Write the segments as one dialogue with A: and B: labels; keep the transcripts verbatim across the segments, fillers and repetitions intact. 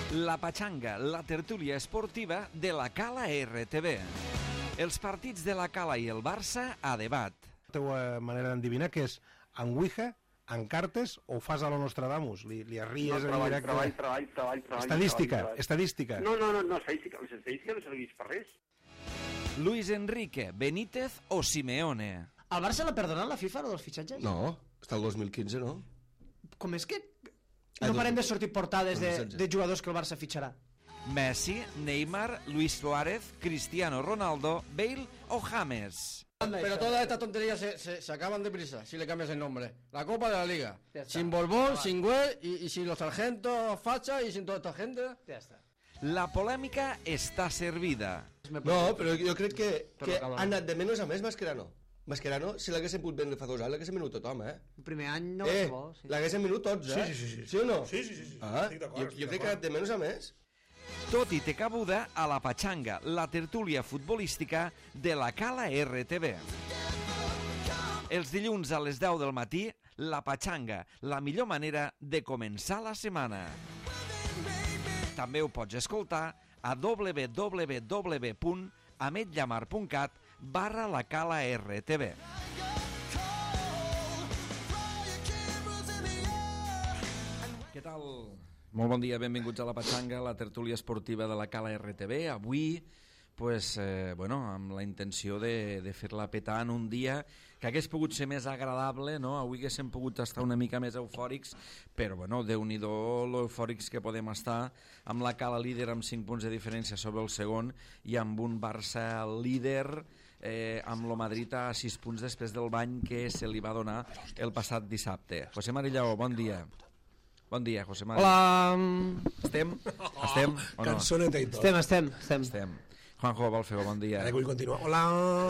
A: La Pachanga, la tertúlia esportiva de la Cala R T V. Els partits de la Cala i el Barça a debat.
B: La teva manera d'endevinar que és en Ouija, en cartes o fas a lo Nostradamus? Li, li arries
C: no,
B: en
C: treball,
B: directe?
C: Treball, treball, treball, treball.
B: Estadística,
C: treball, treball.
B: estadística.
C: No, no, no, no, estadística, l'estadística no serveix per res.
A: Luis Enrique, Benítez o Simeone?
D: Al Barça l'ha perdonat la FIFA, lo dels fitxatges?
E: No, està el dos mil quinze, no?
D: Com és que no parem de sortir portades de, de jugadors que el Barça fitxarà?
A: Messi, Neymar, Luis Suárez, Cristiano Ronaldo, Bale o James?
F: Pero todas estas tonterías se, se, se acaban deprisa si le cambias el nombre. La Copa de la Liga. Sin Borbón, sin Güell y, y sin los sargentos facha y sin toda esta gente.
D: Ja està.
A: La polèmica està servida.
E: No, però jo crec que, que ha anat de menys a més Mascherano. Mascherano, si l'haguéssim pogut vendre fa dos anys, l'haguéssim venut tothom, eh?
D: El primer any no
E: eh,
D: va ser bo. Sí.
E: L'haguéssim venut tots, eh?
B: Sí, sí, sí.
E: Sí o no?
B: Sí, sí, sí. sí.
E: Ah,
B: estic d'acord,
E: jo, jo crec que ha anat de menys a més.
A: Tot i té cabuda a la Pachanga, la tertúlia futbolística de la Cala R T V. Els dilluns a les deu del matí, la Pachanga, la millor manera de començar la setmana. També ho pots escoltar a w w w punt ametllamar punt cat barra la Cala R T V. Què tal? Molt bon dia, benvinguts a la Pachanga, la tertúlia esportiva de la Cala R T V. Avui, pues, eh, bueno, amb la intenció de, de fer-la petar en un dia que hagués pogut ser més agradable, no? Avui haguéssim pogut estar una mica més eufòrics, però, bueno, Déu-n'hi-do lo eufòrics que podem estar amb la Cala líder amb cinc punts de diferència sobre el segon i amb un Barça líder eh, amb lo Madrid a sis punts després del bany que se li va donar el passat dissabte. José Marillao, bon dia. Bon dia, José Mari.
D: Hola.
A: Estem? Estem o no?
B: Cançoneta i tot.
D: Estem, estem, estem.
A: Estem. Juanjo Balfeo, bon dia.
B: Ara vull continuar. Hola.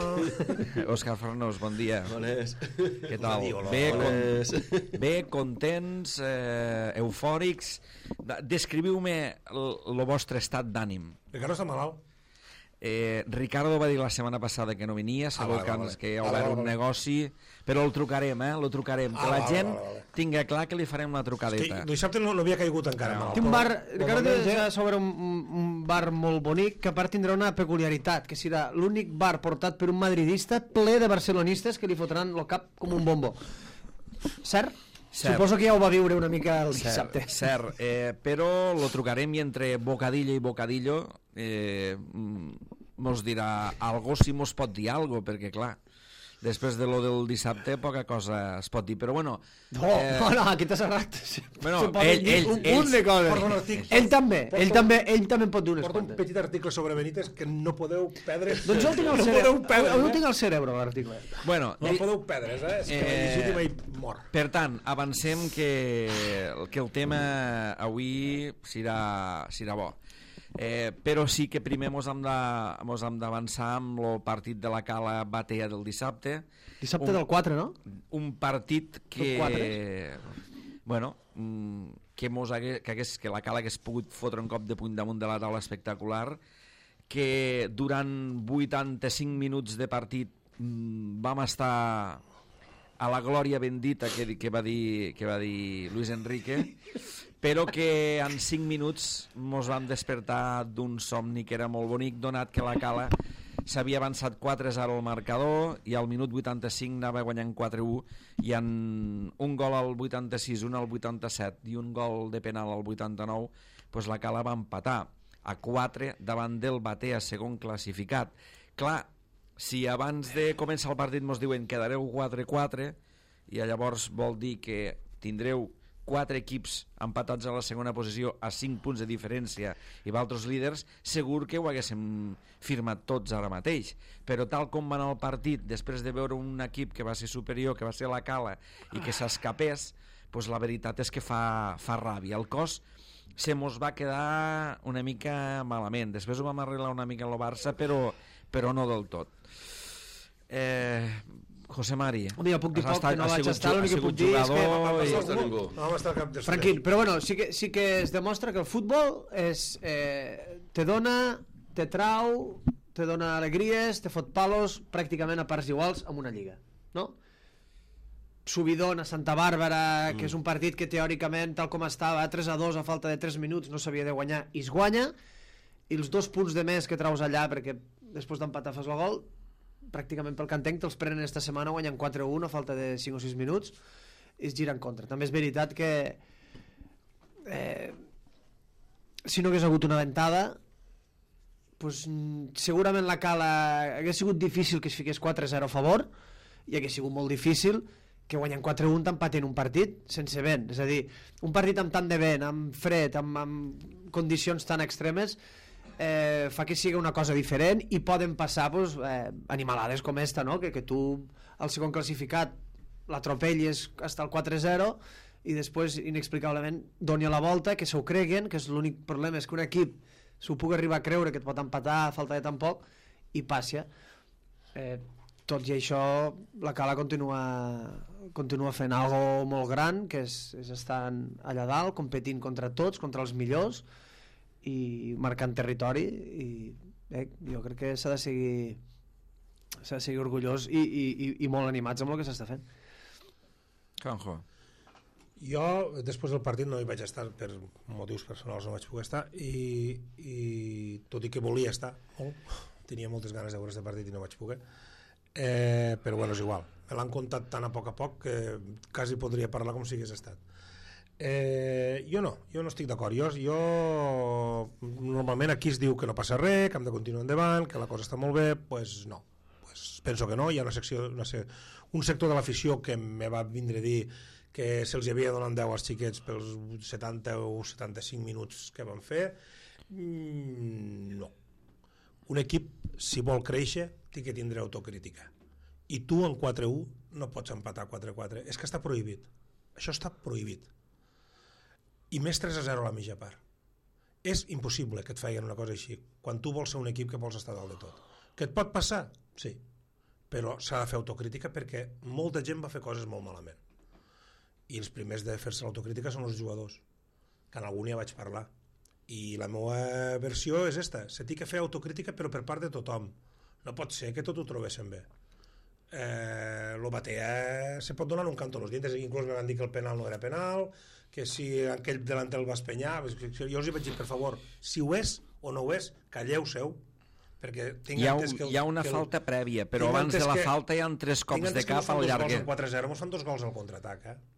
A: Òscar Fornós, bon dia.
E: Bones.
A: Què tal?
B: Hola,
A: Bé,
E: bones.
A: con... Bé, contents, eh, eufòrics. Descriviu-me el vostre estat d'ànim.
B: Ricardo està malalt.
A: Eh, Ricardo va dir la setmana passada que no venia, segur
B: ah, vale,
A: que,
B: vale.
A: que hi ha
B: Vale,
A: obert
B: vale,
A: un
B: vale.
A: negoci, però el trucarem, eh? El trucarem.
B: Ah,
A: que la
B: vale,
A: gent
B: vale, vale.
A: tinga clar que li farem una
B: Que
A: trucadeta.
B: dissabte no, no havia caigut encara.
A: No.
B: malalt.
D: Té un bar,
B: Però-
D: Ricardo
B: però
D: té sobre un, un bar molt bonic que a part tindrà una peculiaritat, que serà l'únic bar portat per un madridista ple de barcelonistes que li fotran el cap com un bombo. Cert?
A: Cert.
D: Suposo que ja ho va viure una mica el
A: Cert,
D: dissabte.
A: cert, eh, però lo trucarem i entre bocadillo i bocadillo eh, mm, mos dirà algo, si mos pot dir algo, perquè clar, després de lo del dissabte poca cosa es pot dir, però bueno...
D: No,
A: eh,
D: no, no, aquí t'has errat.
A: Bueno,
D: Se poden
A: ell-
D: dir
A: ell-
D: un
A: ells-
D: munt de coses.
B: Porta un article.
D: Ell també,
B: Porta
D: ell
B: un-
D: també, ell també en pot dir unes
B: Porta un
D: quantes.
B: petit article sobre Benítez que no podeu perdre.
D: Doncs jo el tinc al
B: no
D: cerebro,
B: podeu perdre,
D: avui el
B: eh?
D: tinc al cerebro, l'article.
A: bueno,
B: No el
A: di-
B: podeu perdre, eh? És que
A: Eh,
B: legítima i mor.
A: per tant, avancem que, que el tema avui serà, serà bo. Eh, però sí que primer mos hem de- mos hem d'avançar amb el partit de la Cala Batea del dissabte.
D: Dissabte
A: Un-
D: del quatre, no?
A: Un partit que...
D: Del
A: Bueno, mm, que, mos hagués, que, hagués, que la Cala hagués pogut fotre un cop de puny damunt de la taula espectacular, que durant vuitanta-cinc minuts de partit mm, vam estar a la glòria bendita que, que, va dir, que va dir Luis Enrique, però que en cinc minuts mos vam despertar d'un somni que era molt bonic, donat que la Cala s'havia avançat quatre a zero al marcador i al minut vuitanta-cinc anava guanyant quatre a u i en un gol al vuitanta-sis, un al vuitanta-set i un gol de penal al vuitanta-nou, doncs la Cala va empatar a quatre davant del Batea, segon classificat. Clar, si abans de començar el partit mos diuen quedareu quatre a quatre i llavors vol dir que tindreu quatre equips empatats a la segona posició a cinc punts de diferència i d'altres líders, segur que ho haguéssim firmat tots ara mateix. Però tal com va anar el partit, després de veure un equip que va ser superior, que va ser la Cala, i que s'escapés, doncs la veritat és que fa, fa ràbia. El cos se mos va quedar una mica malament. Després ho vam arreglar una mica en el Barça, però, però no del tot. Eh... José Mari,
D: Home, jo puc dir
A: has
D: poc, que no
A: has
D: vaig
A: sigut
D: estar,
A: ju-
D: l'únic
A: has
D: que
A: sigut
D: puc dir és que-
A: jugador i-
E: No està ningú.
B: No vam estar cap dels
D: Tranquil, però bueno, sí que, sí que es demostra que el futbol és, eh, te dona, te trau, te dona alegries, te fot palos pràcticament a parts iguals amb una lliga, no? subidon a Santa Bàrbara, que és un partit que teòricament, tal com estava, tres a dos a falta de tres minuts, no s'havia de guanyar, i es guanya, i els dos punts de més que traus allà, perquè després d'empatar fas el gol, pràcticament pel que entenc, te'ls prenen esta setmana, guanyen quatre a un a falta de cinc o sis minuts, i es gira en contra. També és veritat que eh, si no hagués hagut una ventada, pues, segurament la Cala hagués sigut difícil que es fiqués quatre a zero a favor, i hagués sigut molt difícil que guanyen quatre a un t'empatin un partit sense vent, és a dir, un partit amb tant de vent, amb fred, amb, amb condicions tan extremes, eh, fa que sigui una cosa diferent, i poden passar pues, eh, animalades com esta, no? que, que tu al segon classificat l'atropellis hasta el quatre a zero i després inexplicablement doni a la volta, que s'ho creguen, que és l'únic problema, és que un equip s'ho pugui arribar a creure que et pot empatar a falta de tan poc, i passi. Eh, tot i això la Cala continua continua fent algo molt gran, que és, és estar allà dalt competint contra tots, contra els millors, i marcant territori, i eh, jo crec que s'ha de seguir s'ha de seguir orgullós i, i, i, i molt animats amb el que s'està fent.
A: Juanjo.
B: Jo, després del partit, no hi vaig estar, per motius personals no vaig poder estar, i, i tot i que volia estar molt, tenia moltes ganes de veure aquest partit i no vaig poder, eh, però bueno, és igual, me l'han contat tan a poc a poc que quasi podria parlar com si hagués estat. Eh, jo no, jo no estic d'acord. Jo, jo normalment aquí es diu que no passa res, que hem de continuar endavant, que la cosa està molt bé, doncs pues no, pues penso que no. Hi ha una secció, una se, un sector de l'afició que me va vindre a dir que se'ls havia donat deu als xiquets pels setanta o setanta-cinc minuts que van fer. Mm, no. Un equip, si vol créixer, té que tindre autocrítica. I tu en quatre a u no pots empatar quatre a quatre. És que està prohibit. Això està prohibit. I més tres a zero a la mitja part. És impossible que et feien una cosa així quan tu vols ser un equip que vols estar dalt de tot. Que et pot passar? Sí. Però s'ha de fer autocrítica perquè molta gent va fer coses molt malament. I els primers de fer-se l'autocrítica són els jugadors, que en algun ja vaig parlar. I la meva versió és esta: se té que fer autocrítica però per part de tothom. No pot ser que tot ho trobessin bé. Eh, lo Batea se pot donar un canto a los dientes, inclús me van dir que el penal no era penal, que si aquell delanter el va espenyar. Jo els hi vaig dir, per favor, si ho és o no ho és, calleu-seu, perquè tinc
A: hi ha, un,
B: entès que el,
A: hi ha una
B: que el,
A: falta prèvia, però abans de la
B: que,
A: falta hi ha tres cops de cap al llarguer.
B: quatre a zero mos fan dos gols al contraatac, eh?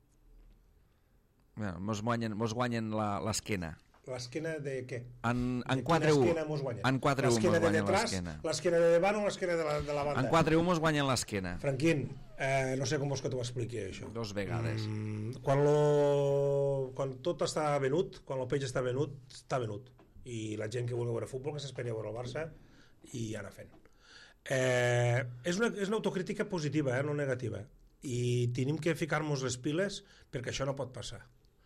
A: Bueno, mos guanyen, mos guanyen l'esquena.
B: L'esquena de què?
A: En, en quatre a u. En quatre a u mos guanyen l'esquena.
B: L'esquena de davant o l'esquena de, la, de la banda?
A: En quatre a u mos guanyen l'esquena.
B: Franquín, eh, no sé com vols que t'ho expliqui, això.
A: Dos vegades.
B: Mm, quan, lo, quan tot està venut, quan el peix està venut, està venut. I la gent que vulgui veure futbol, que s'esperi a veure el Barça, i anar fent. Eh, és, una, és una autocrítica positiva, eh, no negativa. I tenim que ficar-nos les piles perquè això no pot passar.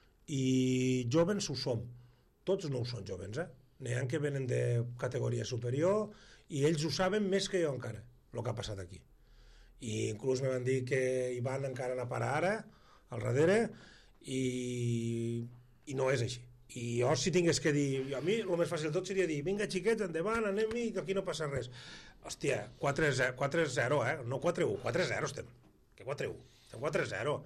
B: I jovens ho som. Tots no ho són jovens, eh? N'hi ha que venen de categoria superior i ells ho saben més que jo encara, el que ha passat aquí. I inclús me van dir que hi van encara anar a parar ara, al darrere, i, i no és així. I jo si tingués que dir, a mi el més fàcil de tot seria dir, vinga xiquets, endavant, anem-hi, que aquí no passa res. Hòstia, quatre a zero, eh? No quatre a u, quatre a zero estem. Que quatre a u? Estem quatre a zero.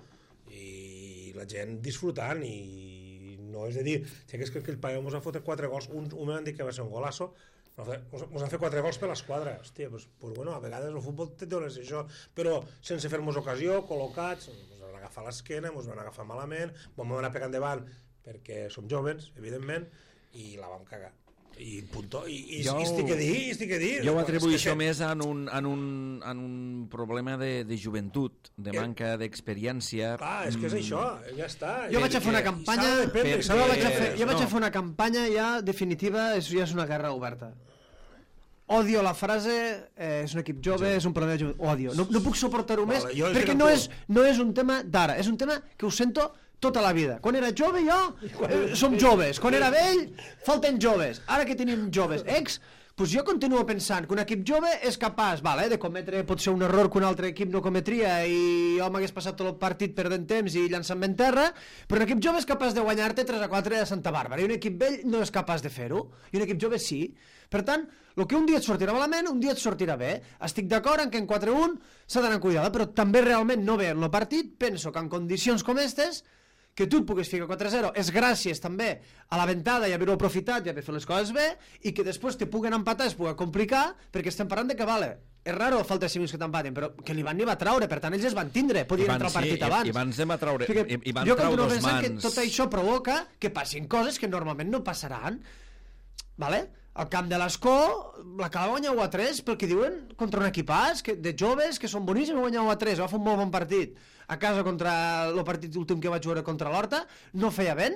B: I la gent disfrutant, i no és de dir, si és que aquell paio mos ha fotut quatre gols, un, un m'han dit que va ser un golazo, mos han fet quatre gols per l'esquadra. Hòstia, pues, pues bueno, a vegades el futbol té dones això, però sense fer-nos ocasió, col·locats, mos van agafar l'esquena, mos van agafar malament, mos van anar pegant davant, perquè som joves, evidentment, i la vam cagar. I punto. I, i, jo, i estic a dir, i estic a dir.
A: Jo ho atribueixo que... més en un, en un, en un problema de, de joventut, de manca d'experiència.
B: Ah, és que és això, ja està.
D: Jo vaig a fer una campanya,
B: perquè...
D: jo vaig a fer, jo vaig a fer una campanya ja definitiva, és, ja és una guerra oberta. Odio la frase, eh, és un equip jove, sí. És un problema de joventut, odio. No, no puc suportar-ho vale, més, perquè no és, no és un tema d'ara, és un tema que ho sento tota la vida. Quan era jove jo, eh, som joves. Quan era vell, falten joves. Ara que tenim joves ex, pues jo continuo pensant que un equip jove és capaç, vale, de cometre potser un error que un altre equip no cometria i jo m'hagués passat tot el partit perdent temps i llançant-me en terra, però un equip jove és capaç de guanyar-te tres a quatre a Santa Bàrbara i un equip vell no és capaç de fer-ho, i un equip jove sí. Per tant, el que un dia et sortirà malament, un dia et sortirà bé. Estic d'acord en que en quatre a un s'ha d'anar cuidada, però també realment no veient el partit, penso que en condicions com aquestes que tu et puguis ficar quatre a zero és gràcies també a la ventada i haver-ho aprofitat i haver fet les coses bé, i que després te puguen empatar, es pugui complicar, perquè estem parlant de que, vale, és raro a falta de cinc minuts que t'empatin, però que l'Ivan ni va traure, per tant ells es van tindre, podien entrar al partit abans.
A: I abans de traure,
D: Fique,
A: i, i van
D: jo
A: traure
D: continuo
A: dos
D: pensant
A: mans.
D: que tot això provoca que passin coses que normalment no passaran. Vale? Al camp de l'Escó la Cala guanya u a tres pel que diuen contra un equipàs que, de joves que són boníssims, guanya u a tres, va fer un molt bon partit a casa contra el partit últim que vaig veure contra l'Horta, no feia vent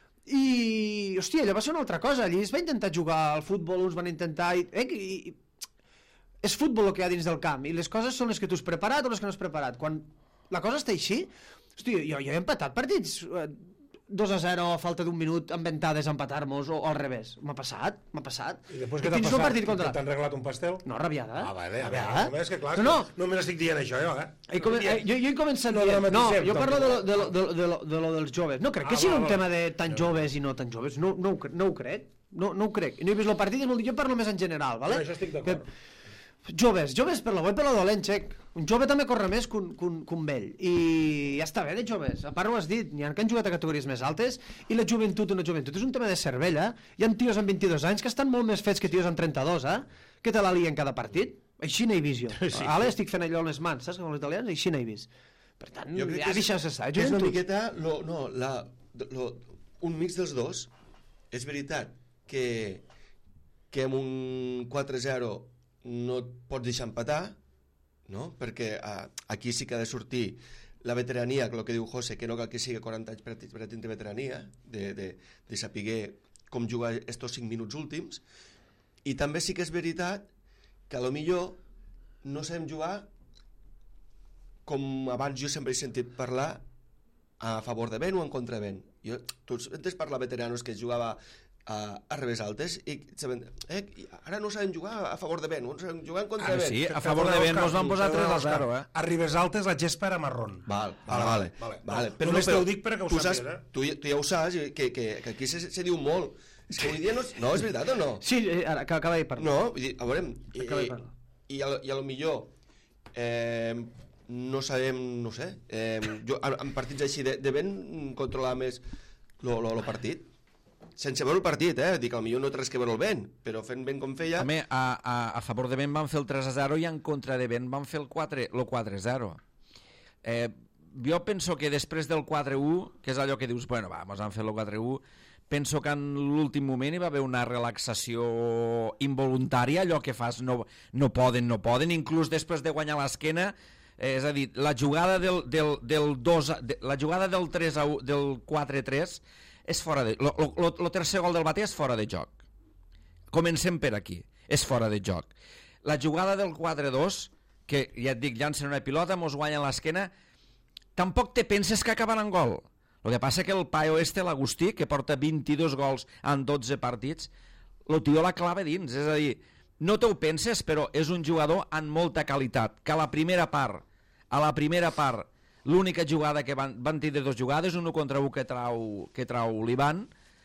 D: i, hòstia, allò va ser una altra cosa, allí es va intentar jugar al futbol, uns van intentar i, eh, i, és futbol el que hi ha dins del camp i les coses són les que tu has preparat o les que no has preparat. Quan la cosa està així, hòstia, jo, jo he empatat partits dos a zero a falta d'un minut amb ventades a empatar-nos o, o al revés, m'ha passat, m'ha passat.
B: I després què t'ha passat?
D: Partit contra...
B: T'han regalat un pastel?
D: No, rabiada.
B: Ah, vale, a
D: rabiada.
B: veure, només que clar,
D: no, no.
B: només estic dient això, jo, eh?
D: He come... eh, jo, jo he començat
B: no
D: dient... No, jo
B: tampoc.
D: parlo de lo, de, lo, de, lo, de, lo, de lo dels joves. No crec
B: Ah,
D: que sigui
B: va,
D: un
B: va.
D: tema de tan joves i no tan joves. No, no, ho cre- no ho crec. No, no ho crec. No he vist el partit, és molt... jo parlo més en general, vale?
B: No, això estic d'acord.
D: Que... Joves, joves per la bo i per la dolent, xec. Un jove també corre més que un, que, un, que un vell. I ja està bé de joves. A part ho has dit, n'hi ha que han jugat a categories més altes i la joventut, una joventut, és un tema de cervell, eh? Hi ha tios amb vint-i-dos anys que estan molt més fets que tios amb trenta-dos, eh? Que te la lien cada partit. Així n'he vist jo.
B: Sí.
D: Ara estic fent allò amb les mans, saps? Com els italians, així n'he vist. Per tant,
E: Jo crec
D: ja
E: que és,
D: deixa-se estar.
E: que és una
D: Joventut.
E: miqueta lo, no, la, lo, un mix dels dos. És veritat que, que amb un quatre a zero no et pots deixar empatar, no? Perquè a, aquí sí que ha de sortir la veterania, que el que diu José, que no cal que sigui quaranta anys per, per tindre veterania, de, de, de saber com jugar estos cinc minuts últims, i també sí que és veritat que a lo millor no sabem jugar com abans jo sempre he sentit parlar a favor de vent o en contra vent. Jo, tu entes parlar veteranos que jugava a, a revés altes i saben, eh, ara no saben jugar a favor de vent, no saben jugar en contra
A: Ara
E: vent.
A: sí, a favor de vent nos van posar tres a zero, eh?
B: A Ribes Altes la gespa era marrón.
E: Val, vale, vale.
B: vale.
E: vale.
B: No, només t'ho dic perquè ho
E: tu
B: sàpigues,
E: saps,
B: eh?
E: tu, tu ja ho saps, que, que, que aquí se, se diu molt. És que avui dia no, no és veritat o no?
D: Sí, eh, ara, que acaba de parlar.
E: No, vull dir, a veure, i,
D: Acaba de
E: i,
D: parlar.
E: i, a, lo- i a lo millor eh, no sabem, no sé, eh, jo, en, en partits així de, de vent controlar més lo, lo, lo partit. Sense veure el partit, eh? Dic, potser no té res que veure el vent, però fent vent com feia...
A: Home, a, a, a favor de vent van fer el tres a zero i en contra de vent van fer el quatre a zero. Eh, jo penso que després del quatre a u, que és allò que dius, bueno, va, mos han fet el quatre a u, penso que en l'últim moment hi va haver una relaxació involuntària, allò que fas no, no poden, no poden, inclús després de guanyar l'esquena, eh, és a dir, la jugada del, del, del, dos, de, la jugada del, tres a u, del quatre a tres és fora de... El tercer gol del Batea és fora de joc. Comencem per aquí. És fora de joc. La jugada del quatre a dos, que ja et dic, llancen una pilota, mos guanyen l'esquena, tampoc te penses que acaben en gol. El que passa que el paio este, l'Agustí, que porta vint-i-dos gols en dotze partits, el tio la clava dins. És a dir, no te ho penses, però és un jugador amb molta qualitat, que a la primera part, a la primera part, l'única jugada que van, van tindre dues jugades, un contra un que trau, que trau l'Ivan,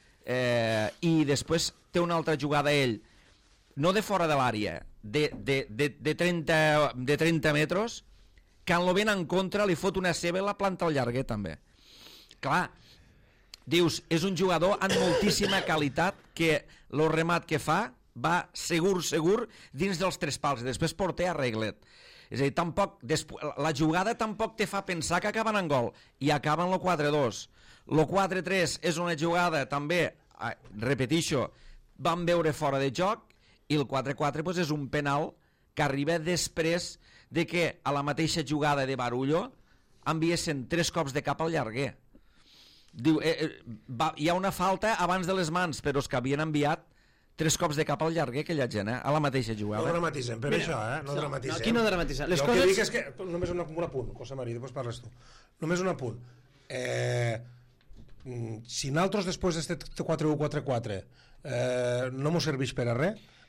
A: eh, i després té una altra jugada ell, no de fora de l'àrea, de, de, de, de, trenta, de trenta metres, que en lo vent en contra li fot una ceba i la planta al llarguer també. Clar, dius, és un jugador amb moltíssima qualitat que el remat que fa va segur, segur dins dels tres pals, i després porter arreglet. És a dir, tampoc, la jugada tampoc te fa pensar que acaben en gol, i acaben el quatre a dos. El quatre a tres és una jugada també, repetixo, van veure fora de joc, i el quatre a quatre pues, és un penal que arriba després de que a la mateixa jugada de Barullo enviessin tres cops de cap al llarguer. Diu, eh, eh, va, hi ha una falta abans de les mans, però és que havien enviat tres cops de cap al llarguer aquella gent, eh? A la mateixa jugada.
B: No dramatitzem, per Mira, això, eh? No, no dramatitzem.
D: No, aquí no dramatitzem. Les
B: jo
D: coses...
B: el que dic és que, només un, un apunt, José María, després parles tu. Només un apunt. Eh, si nosaltres després d'aquest quatre u quatre quatre eh, no mos serveix per a res,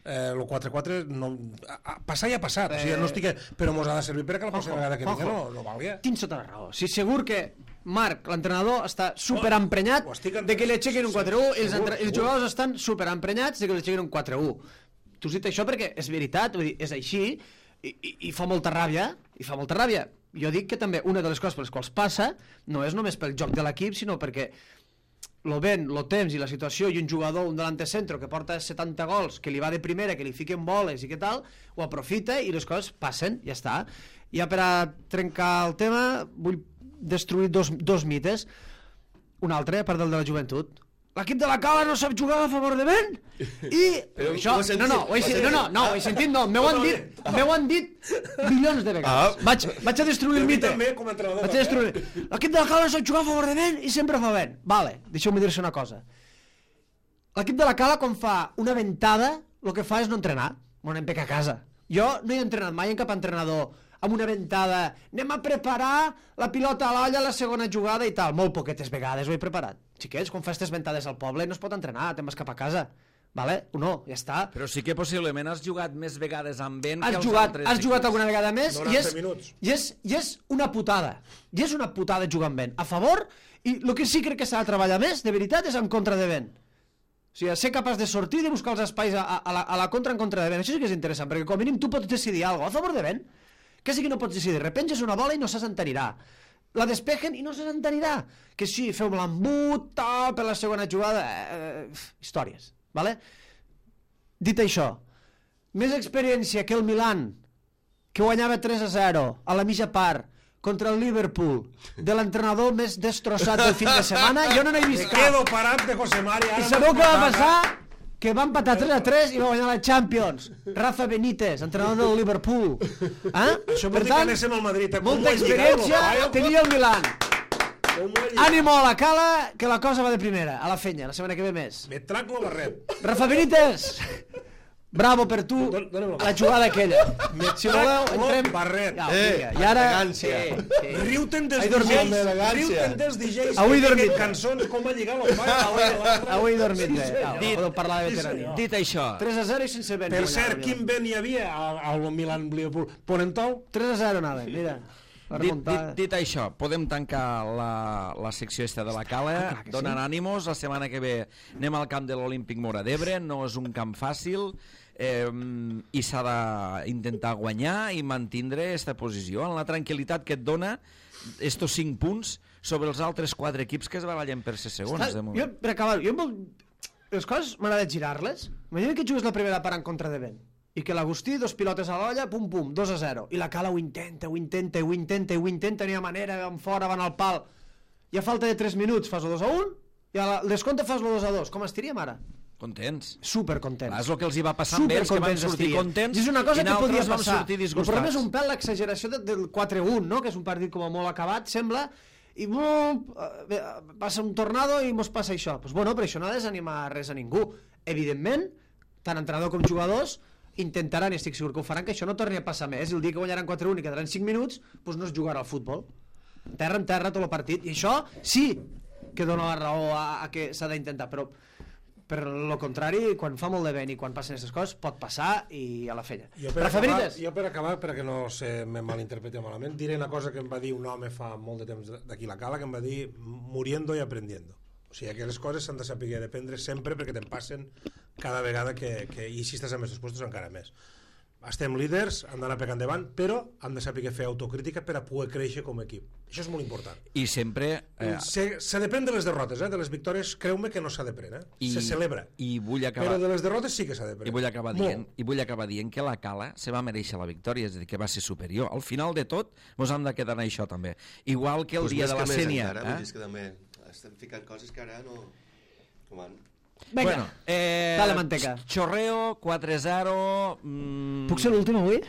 B: Eh, el quatre quatre no, a, a, passar ja ha passat, eh... o sigui, no estic, però mos ha de servir per a que la pròxima vegada que vinga no, no valga.
D: Tinc sota la raó. Sí, segur que Marc, l'entrenador, està superemprenyat
B: no,
D: de que li aixequin un quatre u i els, entre... els jugadors estan superemprenyats de que li aixequin un quatre u. Tu has dit això perquè és veritat, vull dir, és així i, i, i fa molta ràbia, i fa molta ràbia. Jo dic que també una de les coses per les quals passa no és només pel joc de l'equip, sinó perquè lo vent, lo temps i la situació i un jugador, un delante centro que porta setanta gols, que li va de primera, que li fiquen boles i què tal, ho aprofita i les coses passen, ja està. Ja per a trencar el tema vull destruir dos, dos mites. Un altre, a part del de la joventut. L'equip de la Cala no sap jugar a favor de vent i
E: Però
D: això,
E: ho he sentit,
D: no, no, ho he,
E: ho he
D: sentit, no, no, no, ho he sentit, no, m'heu han dit, m'heu han dit milions de vegades.
E: Ah.
D: Vaig, vaig a destruir el
B: A mi
D: mite.
B: també, com a entrenador,
D: Vaig a destruir. L'equip de la Cala no sap jugar a favor de vent i sempre fa vent. Vale, deixeu-me dir-se una cosa. L'equip de la Cala, quan fa una ventada, el que fa és no entrenar. M'ho anem a casa. Jo no he entrenat mai en cap entrenador amb una ventada. Anem a preparar la pilota a l'olla a la segona jugada i tal. Molt poquetes vegades ho he preparat. Xiquets, quan fas aquestes ventades al poble no es pot entrenar, te'n vas cap a casa. Vale? O no, ja està.
A: Però sí que possiblement has jugat més vegades amb vent
D: Has
A: que els
D: jugat,
A: altres
D: has
A: equips.
D: jugat alguna vegada més i és,
B: noranta minuts.
D: i, és, i és una putada. I és una putada jugar amb vent. A favor, i el que sí crec que s'ha de treballar més, de veritat, és en contra de vent. O sigui, ser capaç de sortir i de buscar els espais a, a, la, a la contra en contra de vent. Això sí que és interessant, perquè com a mínim tu pots decidir alguna cosa a favor de vent. Que sí que no pots decidir? Repenges una bola i no se s'entenirà. La despejen i no se s'entenirà. Que sí, feu l'embut, tal, per la segona jugada... Eh, històries, vale? Dit això, més experiència que el Milan, que guanyava tres a zero a la mitja part contra el Liverpool, de l'entrenador més destrossat del fin de setmana, jo no n'he vist
B: Me
D: cap.
B: quedo parat de José Mari.
D: I sabeu què va passar? Que va empatar tres a tres i va guanyar la Champions. Rafa Benítez, entrenador del Liverpool. Eh?
B: Això
D: Per
B: vol dir que
D: tant,
B: anéssim al Madrid. Com
D: molta
B: ho he lligat,
D: experiència
B: lo paio?
D: tenia el Milan.
B: Com ho he lligat?
D: Ànimo a la Cala, que la cosa va de primera. A la fenya, la setmana que ve més.
B: Me trac lo barret.
D: Rafa Benítez, bravo per tu,
B: Don- dóna'm la-
D: la jugada aquella. Si voleu,
B: trac lo
D: entrem...
B: barret.
D: Ja,
E: Eh,
D: vinga. I ara...
E: elegància.
D: Sí, sí.
B: Riu-te'n dels
D: He dormit.
B: D Js.
E: Elegància.
B: Riu-te'n dels D Js.
D: Avui
B: que
D: he dormit.
B: fiquen cançons com a lligar lo paio.
D: Avui he dormit bé. Ja,
A: Dit-
D: podeu parlar de veterania.
A: Dit això,
D: tres a zero i sense vent.
B: Per
D: guanyava
B: cert,
D: el Milan.
B: quin vent hi havia al, al Milan-Liverpool? Ponentol?
D: tres a zero anava, mira. La
A: dit,
D: remuntada.
A: dit, dit això, podem tancar la, la secció esta de la Cala,
D: Ah, clar que
A: donant
D: sí.
A: ànimos. La setmana que ve anem al camp de l'Olímpic Mora d'Ebre, no és un camp fàcil, eh, i s'ha d'intentar guanyar i mantindre aquesta posició en la tranquil·litat que et dona estos cinc punts sobre els altres quatre equips que es barallen per ser segons.
D: Està-
A: De
D: jo,
A: moment.
D: per acabar, jo em vol... les coses m'agrada girar-les. Imagina que jugues la primera part en contra de vent i que l'Agustí, dos pilotes a l'olla, pum pum, dos a zero, i la Cala ho intenta, ho intenta, ho intenta, ho intenta, n'hi ha manera, van fora, van al pal, i a falta de tres minuts fas el dos a un, i al descompte fas el dos a dos. Com estiríem ara?
A: Contents.
D: Supercontents.
A: Clar, és el que els hi va passar amb ells, que van
D: Supercontents
A: sortir
D: estirien.
A: contents
D: I és una cosa
A: i
D: que podria
A: nosaltres vam
D: passar.
A: sortir
D: El problema és
A: disgustats.
D: un pèl l'exageració de, del quatre a un, no? Que és un partit com a molt acabat, sembla, i bum, eh, passa un tornado i mos passa això. Pues bueno, però això no ha de desanimar res a ningú. Evidentment, tant entrenador com jugadors intentaran, i estic segur que ho faran, que això no torni a passar més. El dia que guanyaran quatre a un i quedaran cinc minuts, doncs no es jugarà al futbol. Terra en terra tot el partit. I això sí que dona la raó a, a que s'ha d'intentar, però per lo contrari, quan fa molt de vent i quan passen aquestes coses, pot passar i a la fella.
B: Jo per,
D: Rafa
B: acabar,
D: Benítez.
B: jo per acabar, perquè no se me malinterpreti malament, diré una cosa que em va dir un home fa molt de temps d'aquí la Cala, que em va dir muriendo y aprendiendo. O sigui, que les coses s'han de saber aprendre sempre perquè te'n passen cada vegada que, que i si estàs en aquests puestos encara més. Estem líders, hem d'anar pegant endavant, però hem de saber fer autocrítica per a poder créixer com a equip. Això és molt important.
A: I sempre...
B: Eh, se, se depèn de les derrotes, eh? De les victòries, creu-me que no s'ha de prendre. Eh?
A: I,
B: se celebra.
A: I vull acabar...
B: Però de les derrotes sí que s'ha de prendre.
A: I vull acabar dient, i vull acabar dient que la Cala se va mereixer la victòria, és a dir, que va ser superior. Al final de tot, ens hem de quedar en això també. Igual que el
E: Pues
A: dia
E: més
A: de la
E: que més
A: Sènia.
E: encara,
A: Eh?
E: vull dir, és que també estem ficant coses que ara no... Com han...
D: Vinga,
A: Bueno, eh,
D: dale manteca.
A: Xorreo, quatre a zero... Mm,
D: Puc ser l'últim avui?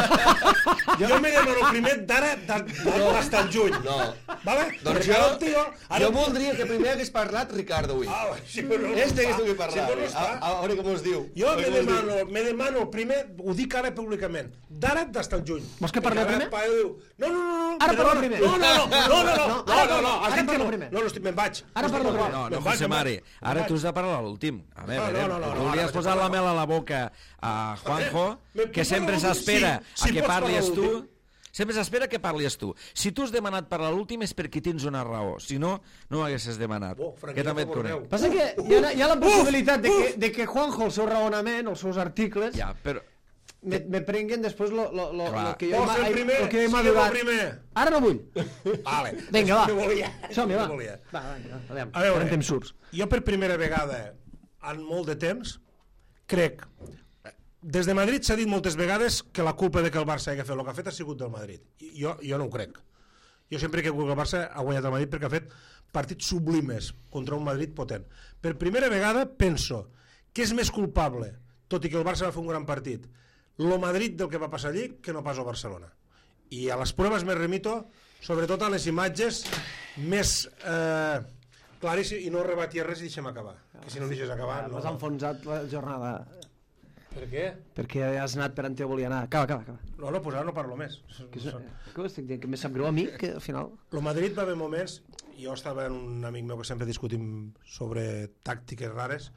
B: Jo me demano primer d'ara d'estar en juny.
E: No.
B: Vale?
E: Doncs
B: Perquè
E: jo,
B: ara el tio... Ara...
E: jo voldria que primer hagués parlat Ricardo avui.
B: Ah, sí, però no
E: Este
B: està.
E: hagués d'haver
B: Sí,
E: parlat.
B: però no
E: a,
B: està.
E: a, a veure com es diu.
B: Jo
E: A
B: me
E: veure com es diu.
B: demano, me demano primer, ho dic ara públicament, d'ara d'estar en juny.
D: Vols que parlem
B: Perquè ara
D: primer?
B: el paio diu, no, no, no, no.
D: Ara
B: me
D: parlem
B: demano-
D: primer.
B: No, no, no, no, no, no, no,
D: ara
B: no, no, has
D: Ara
B: dit que
D: parlo
B: no.
D: primer.
B: No, no, estic, me'n vaig.
D: Ara parlo primer.
A: No, no,
B: Me'n vaig,
A: José
B: me'n
A: Mari,
B: vaig.
A: ara
B: Me'n
A: tu
B: vaig.
A: has de parlar a l'últim. A veure,
B: No,
A: a
B: no,
A: veure,
B: no, no,
A: tu
B: no,
A: li
B: ara
A: has
B: vaig
A: posat la
B: parlar.
A: mel a la boca a Juanjo,
B: me
A: que
B: puc
A: sempre
B: parlar
A: s'espera
B: l'últim?
A: a
B: Sí,
A: que
B: sí pots
A: parlis
B: parlar
A: tu.
B: l'últim.
A: Sempre s'espera que parlis tu. Si tu has demanat parlar l'últim és perquè tens una raó. Si no, no ho haguessis demanat.
B: Oh,
A: Que també et
B: Franquilla,
A: conec.
D: Passa que hi ha, hi ha la possibilitat de que, de que Juanjo, el seu raonament, els seus articles,
A: Ja, però...
D: me, me prenguen després lo, lo, lo,
A: Clar.
D: lo que jo he,
B: Vols
D: ma-
B: ser el
D: he-
B: primer?
D: lo que he
B: Sigueu
D: madurat.
B: el primer.
D: Ara no vull.
B: Vale.
D: Vinga, va.
B: No volia.
D: Som-hi, va.
B: No volia.
D: Va, va, va, aviam.
B: A veure,
D: Farem temps surts.
B: jo per primera vegada en molt de temps crec, des de Madrid s'ha dit moltes vegades que la culpa de que el Barça hagi fet el que ha fet ha sigut del Madrid. I jo, jo no ho crec. Jo sempre he cregut que el Barça ha guanyat el Madrid perquè ha fet partits sublimes contra un Madrid potent. Per primera vegada penso que és més culpable, tot i que el Barça va fer un gran partit, lo Madrid del que va passar allí que no pas el Barcelona. I a les proves me remito sobretot a les imatges més eh, clares i no rebatia res i deixem acabar. Que si no em deixes acabar... No,
D: M'has enfonsat la jornada.
B: Per què?
D: Perquè has anat per on jo volia anar. Acaba, acaba, acaba.
B: No, no, pues ara no parlo més.
D: Que, és, que estic dient que més sap greu a mi que al final...
B: El Madrid va haver moments, jo estava en un amic meu que sempre discutim sobre tàctiques rares,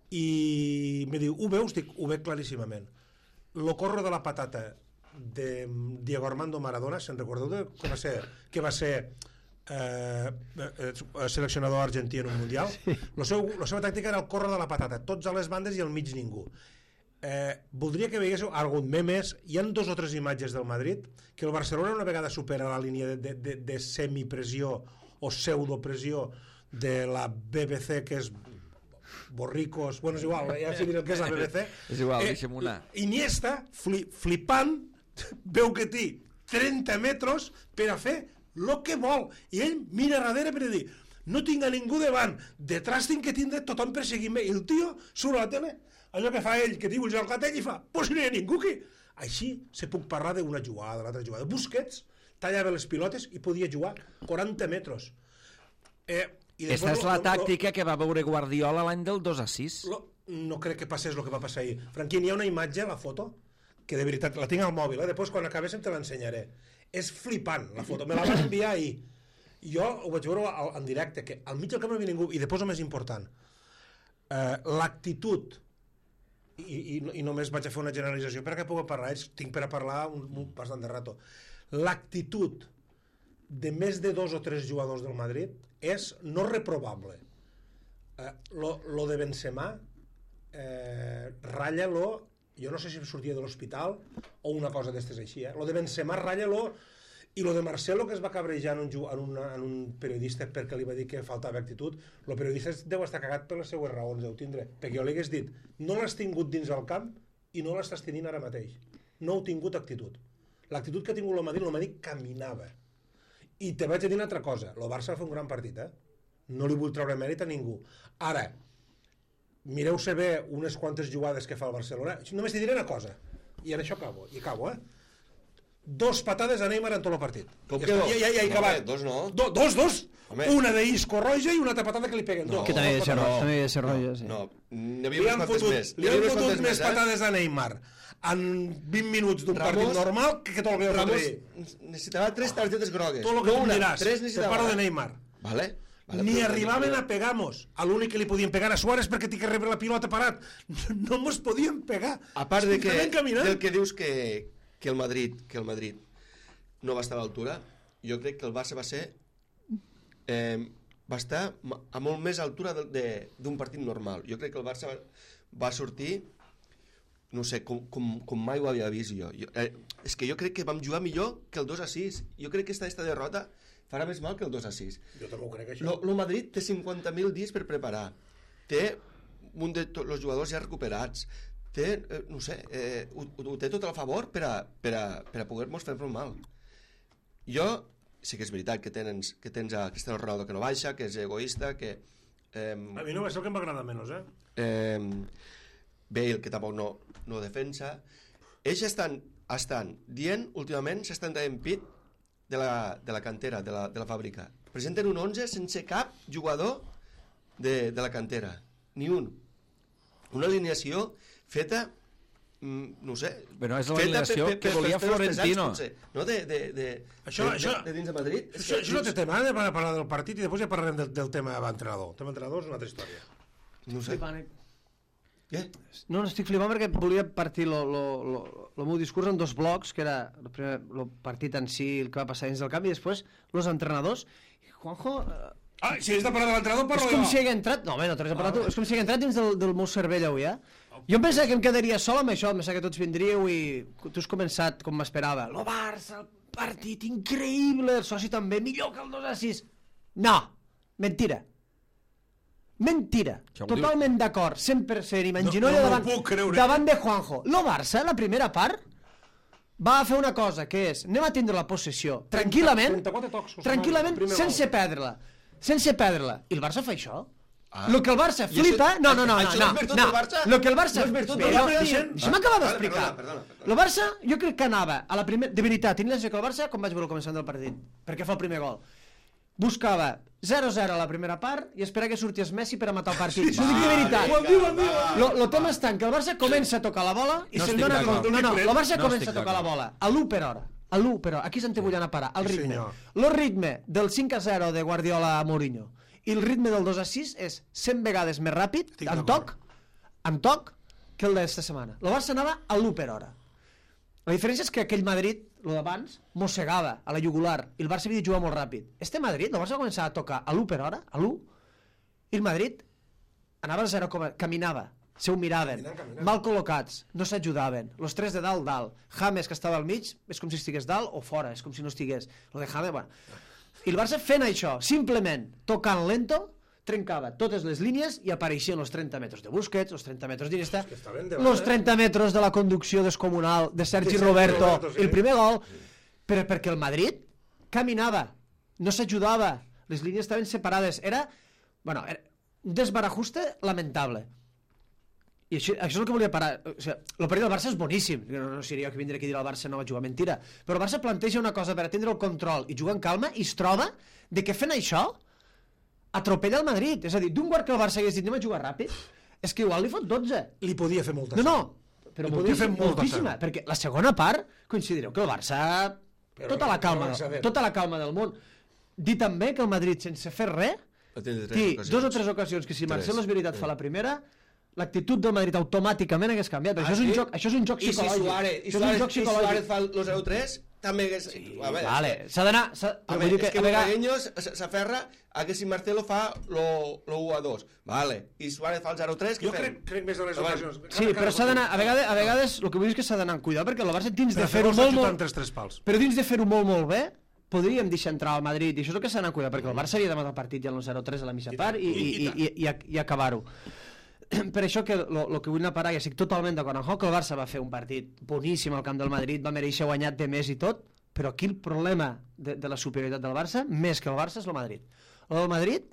B: i me diu, ho veus? Dic, ho veig claríssimament. Lo corro de la patata de Diego Armando Maradona, se'n recordeu de, que va ser, que va ser eh, eh, seleccionador argentí en un mundial? Sí. Lo seu, la seva tàctica era el corro de la patata, tots a les bandes i al mig ningú. Eh, voldria que veiéssiu algun memes. Hi han dos o tres imatges del Madrid que el Barcelona una vegada supera la línia de, de, de, de semipressió o pseudopressió de la B B C, que és Borricos, bueno, és igual, ja sé el que és la B B C.
A: És igual, deixem una.
B: Iniesta, fli, flipant, veu que té trenta metres per a fer el que vol, i ell mira darrere per dir, no tinc a ningú davant, detrás tinc que tindre tothom perseguint-me, i el tio surt a la tele, allò que fa ell, que diu el Joan Gatell, i fa, pues no hi ha ningú aquí. Així se puc parlar d'una jugada, de l'altra jugada. Busquets tallava les pilotes i podia jugar quaranta metres. Eh, i
A: Esta és la
B: lo,
A: tàctica que va veure Guardiola l'any del dos a sis.
B: lo, no crec que passés el que va passar ahir. Franquín, hi ha una imatge, la foto, que de veritat, la tinc al mòbil, eh? Després quan acabéssim te l'ensenyaré. És flipant, la foto. Me la van enviar ahir. Jo ho vaig veure en directe, que al mig del camp no hi havia ningú. I després el més important, eh, l'actitud, i, i, i només vaig a fer una generalització perquè puc parlar, ells tinc per a parlar un, un bastant de rato. L'actitud de més de dos o tres jugadors del Madrid és no reprovable. Eh, lo, lo de Benzema eh, ratlla-lo, jo no sé si sortia de l'hospital o una cosa d'estes així, eh? Lo de Benzema ratlla-lo, i lo de Marcelo, que es va cabrejar en un, en, una, en un periodista perquè li va dir que faltava actitud, el periodista deu estar cagat per les seues raons, deu tindre, perquè jo li hagués dit, no l'has tingut dins del camp i no l'estàs tenint ara mateix, no heu tingut actitud. L'actitud que ha tingut el Madrid, el Madrid caminava. I te vaig a dir una altra cosa, el Barça va fer un gran partit, eh? No li vull treure mèrit a ningú. Ara, mireu-se bé unes quantes jugades que fa el Barcelona, només te diré una cosa, i en això acabo, i acabo, eh? Dos patades a Neymar en tot el partit.
E: Com
B: ja
E: que
B: està,
E: dos?
B: Ja, ja, ja he
E: No,
B: acabat.
E: home, dos no.
B: Do, dos, dos.
E: Home.
B: Una de Isco Roja i una altra patada que li peguen.
E: No.
B: Dos.
D: Que també
B: Dos
D: ha de ser,
B: patades.
D: també ha de ser rotllo, sí.
E: No, n'hi havia
B: Li
E: unes
B: han
E: quantes
B: fotut,
E: més.
B: li
E: N'hi havia
B: han
E: unes
B: fotut
E: quantes
B: més
E: eh?
B: patades a Neymar en vint minuts d'un
E: Ramos-
B: partit normal que, que tot el que
E: Ramos
B: Ramos,
E: necessitava tres targetes grogues.
B: tot el que
E: no
B: tu
E: una,
B: diràs.
E: tres
B: Te
E: necessitava.
B: parlo de Neymar.
E: Vale. vale
B: Ni
E: però-
B: arribaven a pegar-nos. A l'únic que li podien pegar a Suárez perquè té que rebre la pilota parat. No mos podien pegar.
E: A part de que,
B: Estaven caminant.
E: del que dius que, que el Madrid que el Madrid no va estar a l'altura, jo crec que el Barça va ser eh, va estar a molt més altura d'un partit normal. Jo crec que el Barça va, va sortir, no sé, com, com, com mai ho havia vist jo. jo eh, és que jo crec que vam jugar millor que el dos a sis. Jo crec que esta, esta derrota farà més mal que el dos a sis.
B: Jo també ho crec, això.
E: Lo, lo Madrid té cinquanta mil dies per preparar. Té un de tots els jugadors ja recuperats. Té, eh, no sé, eh, ho, ho té tot a favor per a, per a, per a poder-nos fer-nos mal. Jo, sí que és veritat que tens, que tens a Cristiano Ronaldo que no baixa, que és egoista, que... Eh,
B: A mi no va ser el que em va agradar menys, eh?
E: eh, Bale, que tampoc no, no defensa. Ells estan, estan dient, últimament, s'estan traient pit de la, de la cantera, de la, de la fàbrica. Presenten un onze sense cap jugador de, de la cantera. Ni un. Una alineació feta mm, no ho sé...
A: Però és la
E: feta
A: alineació
E: per- per-
A: que
E: per-
A: volia
E: per- per- per-
A: Florentino.
E: potser, no? De, de, de,
B: Això-
E: de,
B: això-
E: de, de dins de Madrid. És
B: Això,
E: que-
B: això no té tema, eh, de parlar del partit i després ja parlarem del, del tema entrenador. El tema entrenador és una altra història.
E: No ho sé. Què?
D: No, no, estic flipant perquè volia partir lo, lo, lo, el meu discurs en dos blocs, que era el, primer, el partit en si, el que va passar dins del camp, i després els entrenadors. I Juanjo... Eh,
B: Ah, si has de parlar de l'entrenador,
D: és
B: parlo
D: com
B: jo.
D: si hagués entrat... No, home, no t'has de parlar tu. És com si hagués entrat dins del, del meu cervell avui, eh? Jo em pensava que em quedaria sol amb això, em pensava que tots vindríeu i tu has començat com m'esperava. Lo Barça, el partit increïble, el soci també, millor que el dos a sis. No, mentira. Mentira.
A: Això ho
D: Totalment d'acord, cent per cent, i
B: No-
D: m'enginolla
B: no m'ho
D: davant,
B: puc creure.
D: davant de Juanjo. Lo Barça, la primera part, va fer una cosa, que és, anem a tindre la possessió, tranquil·lament,
B: trenta-quatre tocs,
D: tranquil·lament,
B: primer
D: sense
B: gol.
D: perdre-la. Sense perdre-la. I el Barça fa això?
E: Ah.
D: Lo que el Barça
E: I
D: flipa...
E: això-
D: No, no, no,
E: això
D: no,
E: és virtut
D: no.
E: del Barça?
D: Lo que el Barça...
E: No és virtut del
D: Espera,
E: Barça?
D: deixa'm- Deixa'm
E: Ah,
D: acabar
E: vale,
D: d'explicar.
E: perdona, perdona, perdona.
D: El Barça, jo crec que anava a la primera... De veritat, tinc la sensació que el Barça, com vaig veure al començament del partit, perquè fa el primer gol, buscava zero zero a la primera part i esperava que sortís Messi per a matar el partit. Això ho dic de veritat.
B: Ho diu, ho diu.
D: Lo, lo tema està en que el Barça comença a tocar la bola i
A: No
D: se'n
A: estic
D: dona
A: d'acord.
D: compte. No, no, el Barça
A: No
D: comença
A: estic
D: a tocar la
A: d'acord.
D: bola a l'u per hora. A l'u per hora. Aquí és on te vull anar a parar, el
B: Sí,
D: ritme.
B: senyor.
D: El ritme del cinc a zero de Guardiola a Mourinho i el ritme del dos a sis és cent vegades més ràpid,
B: Estic
D: en
B: d'acord.
D: toc, en toc, que el d'esta setmana. El Barça anava a l'u per hora. La diferència és que aquell Madrid, el d'abans, mossegava a la jugular i el Barça havia de jugar molt ràpid. Este Madrid, el Barça va començar a tocar a l'u per hora, a l'u, i el Madrid anava al zero, caminava, se ho miraven,
B: Caminant, caminant.
D: mal col·locats, no s'ajudaven, los tres de dalt, dalt. James, que estava al mig, és com si estigués dalt o fora, és com si no estigués. Lo de James, bueno. I el Barça fent això, simplement, tocant lento, trencava totes les línies i apareixien els trenta metres de Busquets, els trenta metres d'Iniesta,
B: que està ben davant,
D: els
B: eh?
D: trenta metres de la conducció descomunal de Sergi
B: De Sergi
D: Roberto,
B: Roberto, sí.
D: el primer gol, però perquè el Madrid caminava, no s'ajudava, les línies estaven separades, era, bueno, era un desbarajuste lamentable. I això, això és el que volia parar. O sigui, el partit del Barça és boníssim. No, no seria jo que vindré aquí a dir el Barça no va jugar, mentira. Però el Barça planteja una cosa per atendre el control i jugar en calma i es troba de que fent això atropella el Madrid. És a dir, d'un quart que el Barça hagués dit anem a jugar ràpid, és que igual li fot dotze.
B: Li podia fer molta
D: No, no,
B: sang.
D: però
B: Li podia fer
D: moltíssima,
B: molta
D: moltíssima,
B: sang.
D: perquè la segona part coincidireu que el Barça
B: Però
D: tota la calma,
B: vamos a ver.
D: tota la calma del món. Dir també que el Madrid sense fer res
E: Va tindre tres
D: té
E: ocasions.
D: dos o tres ocasions que si
E: Tres.
D: Marcelo és veritat fa la primera, l'actitud del Madrid automàticament hagués canviat. Això,
E: Ah,
D: és un
E: sí?
D: joc, això és un joc
E: I si
D: psicològic.
E: Suárez, i
D: Això és un
E: Suárez,
D: joc
E: i Suárez
D: psicològic.
E: fa el zero tres, també hagués... A veure,
D: Vale, s'ha d'anar... s'ha-
E: A
D: però
E: veure,
D: vull dir
E: és que
D: a vegades-
E: Butragueño s- s'aferra a que si Marcelo fa lo, lo u a dos, vale, i Suárez fa el zero tres, què
B: Jo
E: fem?
B: crec, crec més de les
E: A veure,
B: ocasions.
D: Sí, però s'ha d'anar... A vegades, a vegades el que vull dir és que s'ha d'anar amb cuidado, perquè el Barça dins de
B: Però
D: fer-ho
B: fer-ho
D: molt,
B: molt...
D: molt...
B: tres, tres pals.
D: Però dins de fer-ho molt, molt bé, podríem deixar entrar al Madrid, i això és el que s'ha d'anar a cuidar, perquè el Barça havia de matar el partit ja en el zero tres a la mitja part i, i, i, i, i, i acabar-ho. Per això que el que vull anar a parar, ja estic totalment d'acord amb que el Barça va fer un partit boníssim al camp del Madrid, va mereixer guanyar de més i tot, però aquí el problema de, de la superioritat del Barça, més que el Barça, és el Madrid. El del Madrid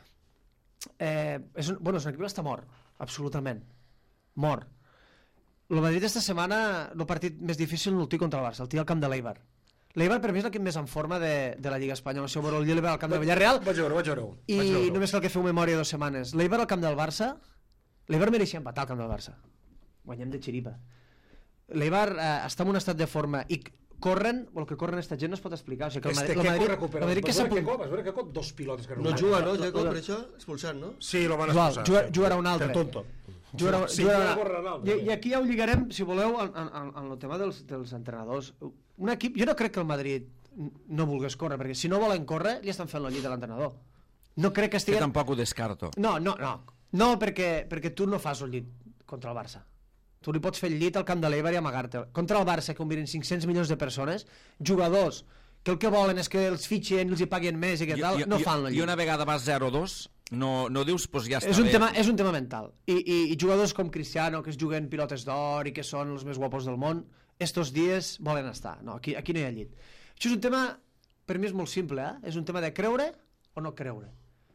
D: eh, és, un, bueno, és un equip que està mort, absolutament. Mort. El Madrid esta setmana, el partit més difícil no el té contra el Barça, el té al camp de l'Eibar. L'Eibar per mi és l'equip més en forma de, de la Lliga Espanyola. Si ho veureu el Eibar al camp de Villarreal,
B: Vaig veure, vaig veure.
D: i
B: vaig veure.
D: només cal que feu memòria dues setmanes. L'Eibar al camp del Barça, l'Eibar mereixia empatar al camp del Barça. Guanyem de xiripa. L'Eibar eh, està en un estat de forma i corren, el que corren esta gent no es pot explicar. O sigui, que el
B: Este
D: Madrid, el
B: Keco
D: Madrid,
B: recupera.
D: el Madrid que
B: Vas veure
D: s'apunt...
B: Keco? Vas veure Keco? Dos pilotes que
E: No juga, no, Jacob, per això? Expulsat, no?
B: Sí, lo van
D: Igual,
B: expulsar.
D: jugar-
B: sí.
D: jugarà un altre.
B: Que tonto.
D: Jugarà,
B: Sí,
D: jugarà,
B: jugarà por Ronaldo,
D: I,
B: també.
D: I aquí ja ho lligarem, si voleu, en, en, en el tema dels, dels entrenadors. Un equip, jo no crec que el Madrid no volgués córrer, perquè si no volen córrer, li estan fent la llit a l'entrenador. No crec que
A: Que
D: estigui...
A: tampoc ho descarto.
D: No, no, no. No, perquè, perquè tu no fas el llit contra el Barça. Tu li pots fer el llit al camp de l'Eibar i amagar-te. Contra el Barça, que on miren cinc-cents milions de persones, jugadors que el que volen és que els fitxen, els hi paguen més i que tal,
A: I-
D: no
A: i-
D: fan el
A: I
D: llit.
A: una vegada vas zero dos, no, no dius, doncs ja està
D: És un,
A: bé.
D: tema, és un tema mental. I, i, I jugadors com Cristiano, que es juguen pilotes d'or i que són els més guapos del món, estos dies volen estar. No, aquí, aquí no hi ha llit. Això és un tema, per mi és molt simple, eh? És un tema de creure o no creure.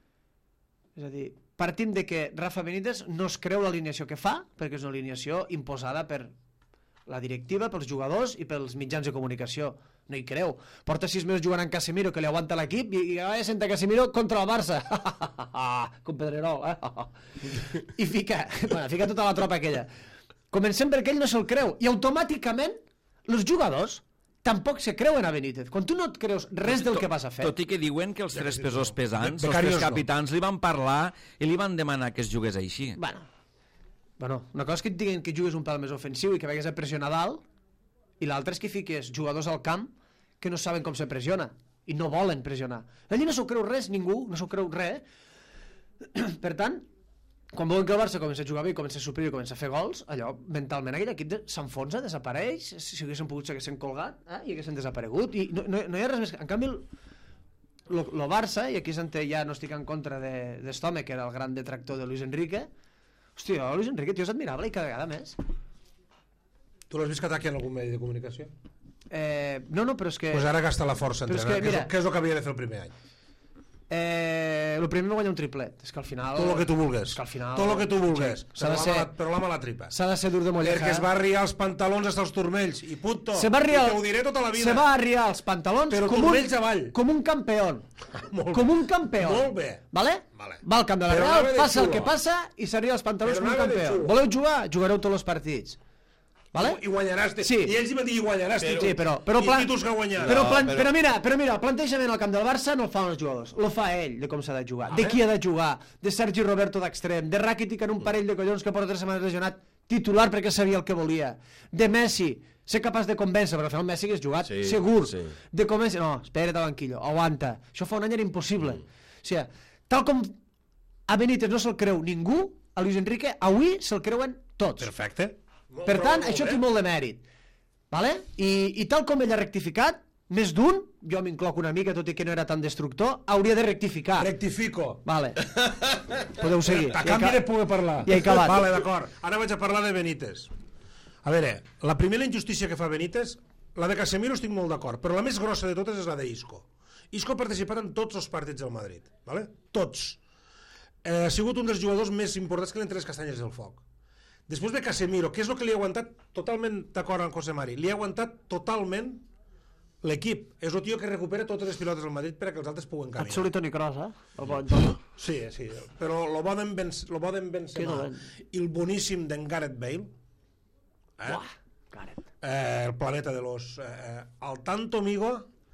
D: És a dir, partim de que Rafa Benítez no es creu l'alineació que fa, perquè és una alineació imposada per la directiva, pels jugadors i pels mitjans de comunicació. No hi creu. Porta sis mesos jugant amb Casemiro, que li aguanta l'equip, i, i ara senta Casemiro contra el Barça. Com Pedrerol, eh? I fica, bueno, fica tota la tropa aquella. Comencem perquè ell no se'l creu. I automàticament, els jugadors tampoc se creuen a Benítez. Quan tu no et creus res del que vas a fer...
A: Tot i que diuen que els tres pesors pesants,
B: Be-
A: els tres
B: becarios no.
A: capitans, li van parlar i li van demanar que es jugués així.
D: Bueno, bueno, una cosa és que et diguin que jugues un pèl més ofensiu i que vagis a pressionar dalt, i l'altra és que fiques jugadors al camp que no saben com se pressiona i no volen pressionar. Allí no s'ho creu res, ningú, no s'ho creu res. Per tant, quan veuen que el Barça comença a jugar bé, comença a suplir i comença a fer gols, allò, mentalment, aquell equip de- s'enfonsa, desapareix, si haguessin pogut s'haguessin colgat eh, i haguessin desaparegut. I no, no, no hi ha res més... En canvi, el, lo, lo Barça, i aquí és on ja no estic en contra de, de Stome, que era el gran detractor de Luis Enrique, hòstia, Luis Enrique, tio, és admirable i cada vegada més.
B: Tu l'has vist que ataqui en algun medi de comunicació?
D: Eh, no, no, però és que...
B: Doncs pues ara gasta la força
D: Però és
B: entrenant,
D: que,
B: que,
D: mira-
B: és, que és el que havia de fer el primer any.
D: Eh, el primer va guanyar un triplet. És que al final...
B: Tot el que tu vulgues.
D: És que al final...
B: Tot el que tu vulgues.
D: Sí, s'ha
B: Però
D: de
B: la
D: ser-
B: mala- però la mala tripa.
D: S'ha de ser dur de molleja.
B: Perquè es va arriar els pantalons fins als turmells. I punto.
D: Se va arriar,
B: I te ho diré tota la vida.
D: se va arriar els pantalons
B: Però
D: com,
B: turmells
D: un,
B: avall.
D: com un campeón.
B: Molt
D: Com
B: bé.
D: un campeón.
B: Molt bé.
D: Vale?
B: Vale.
D: Va al camp de la
B: Però
D: Real,
B: anava de
D: passa el
B: xulo.
D: que passa i s'arriba els pantalons
B: Però
D: com un
B: anava de
D: campeón.
B: xulo.
D: Voleu jugar? Jugareu tots els partits. Vale?
B: I guanyaràs. Te...
D: Sí.
B: I ells hi van dir i guanyaràs.
D: Però,
B: títols.
D: sí, però, però,
B: I
D: plan...
B: títols que guanyaràs.
D: però,
E: No,
D: plan...
E: però-
D: però, mira, però mira, el plantejament al camp del Barça no el fan els jugadors, lo fa ell, de com s'ha de jugar, de qui ha de jugar, de Sergi Roberto d'extrem, de Rakitic en un parell de collons que porta tres setmanes lesionat, titular perquè sabia el que volia, de Messi, ser capaç de convèncer, perquè al final Messi hagués jugat,
E: Sí,
D: segur,
E: sí.
D: de convèncer, no, espera't a banquillo, aguanta, això fa un any era impossible. O sigui, tal com a Benítez no se'l creu ningú, a Luis Enrique avui se'l creuen tots.
B: Perfecte.
D: Per tant,
B: Molt
D: això
B: bé.
D: té molt de mèrit. Vale? I, I tal com ell ha rectificat, més d'un, jo m'incloc una mica, tot i que no era tan destructor, hauria de rectificar.
B: Rectifico.
D: Vale. Podeu seguir.
B: A
D: Ja he
B: canvi
D: ca-
B: de poder parlar.
D: Ja he acabat.
B: Vale, d'acord. Ara vaig a parlar de Benítez. A veure, la primera injustícia que fa Benítez, la de Casemiro estic molt d'acord, però la més grossa de totes és la d'Isco. Isco ha participat en tots els partits del Madrid, vale? Tots. Eh, ha sigut un dels jugadors més importants que li han tret les castanyes del foc. Després de Casemiro, què és el que li ha aguantat totalment d'acord amb José Mari? Li ha aguantat totalment l'equip. És el tio que recupera totes les pilotes del Madrid perquè els altres puguen
D: Et
B: caminar.
D: surt Toni Kroos, eh? El bon Toni.
B: Sí, sí, però lo bo d'en Ben- lo bo d'en Benzema
D: dolent.
B: i el boníssim d'en Gareth Bale, eh?
D: Uah, Gareth.
B: Eh, el planeta de los... Eh, al tanto, amigo,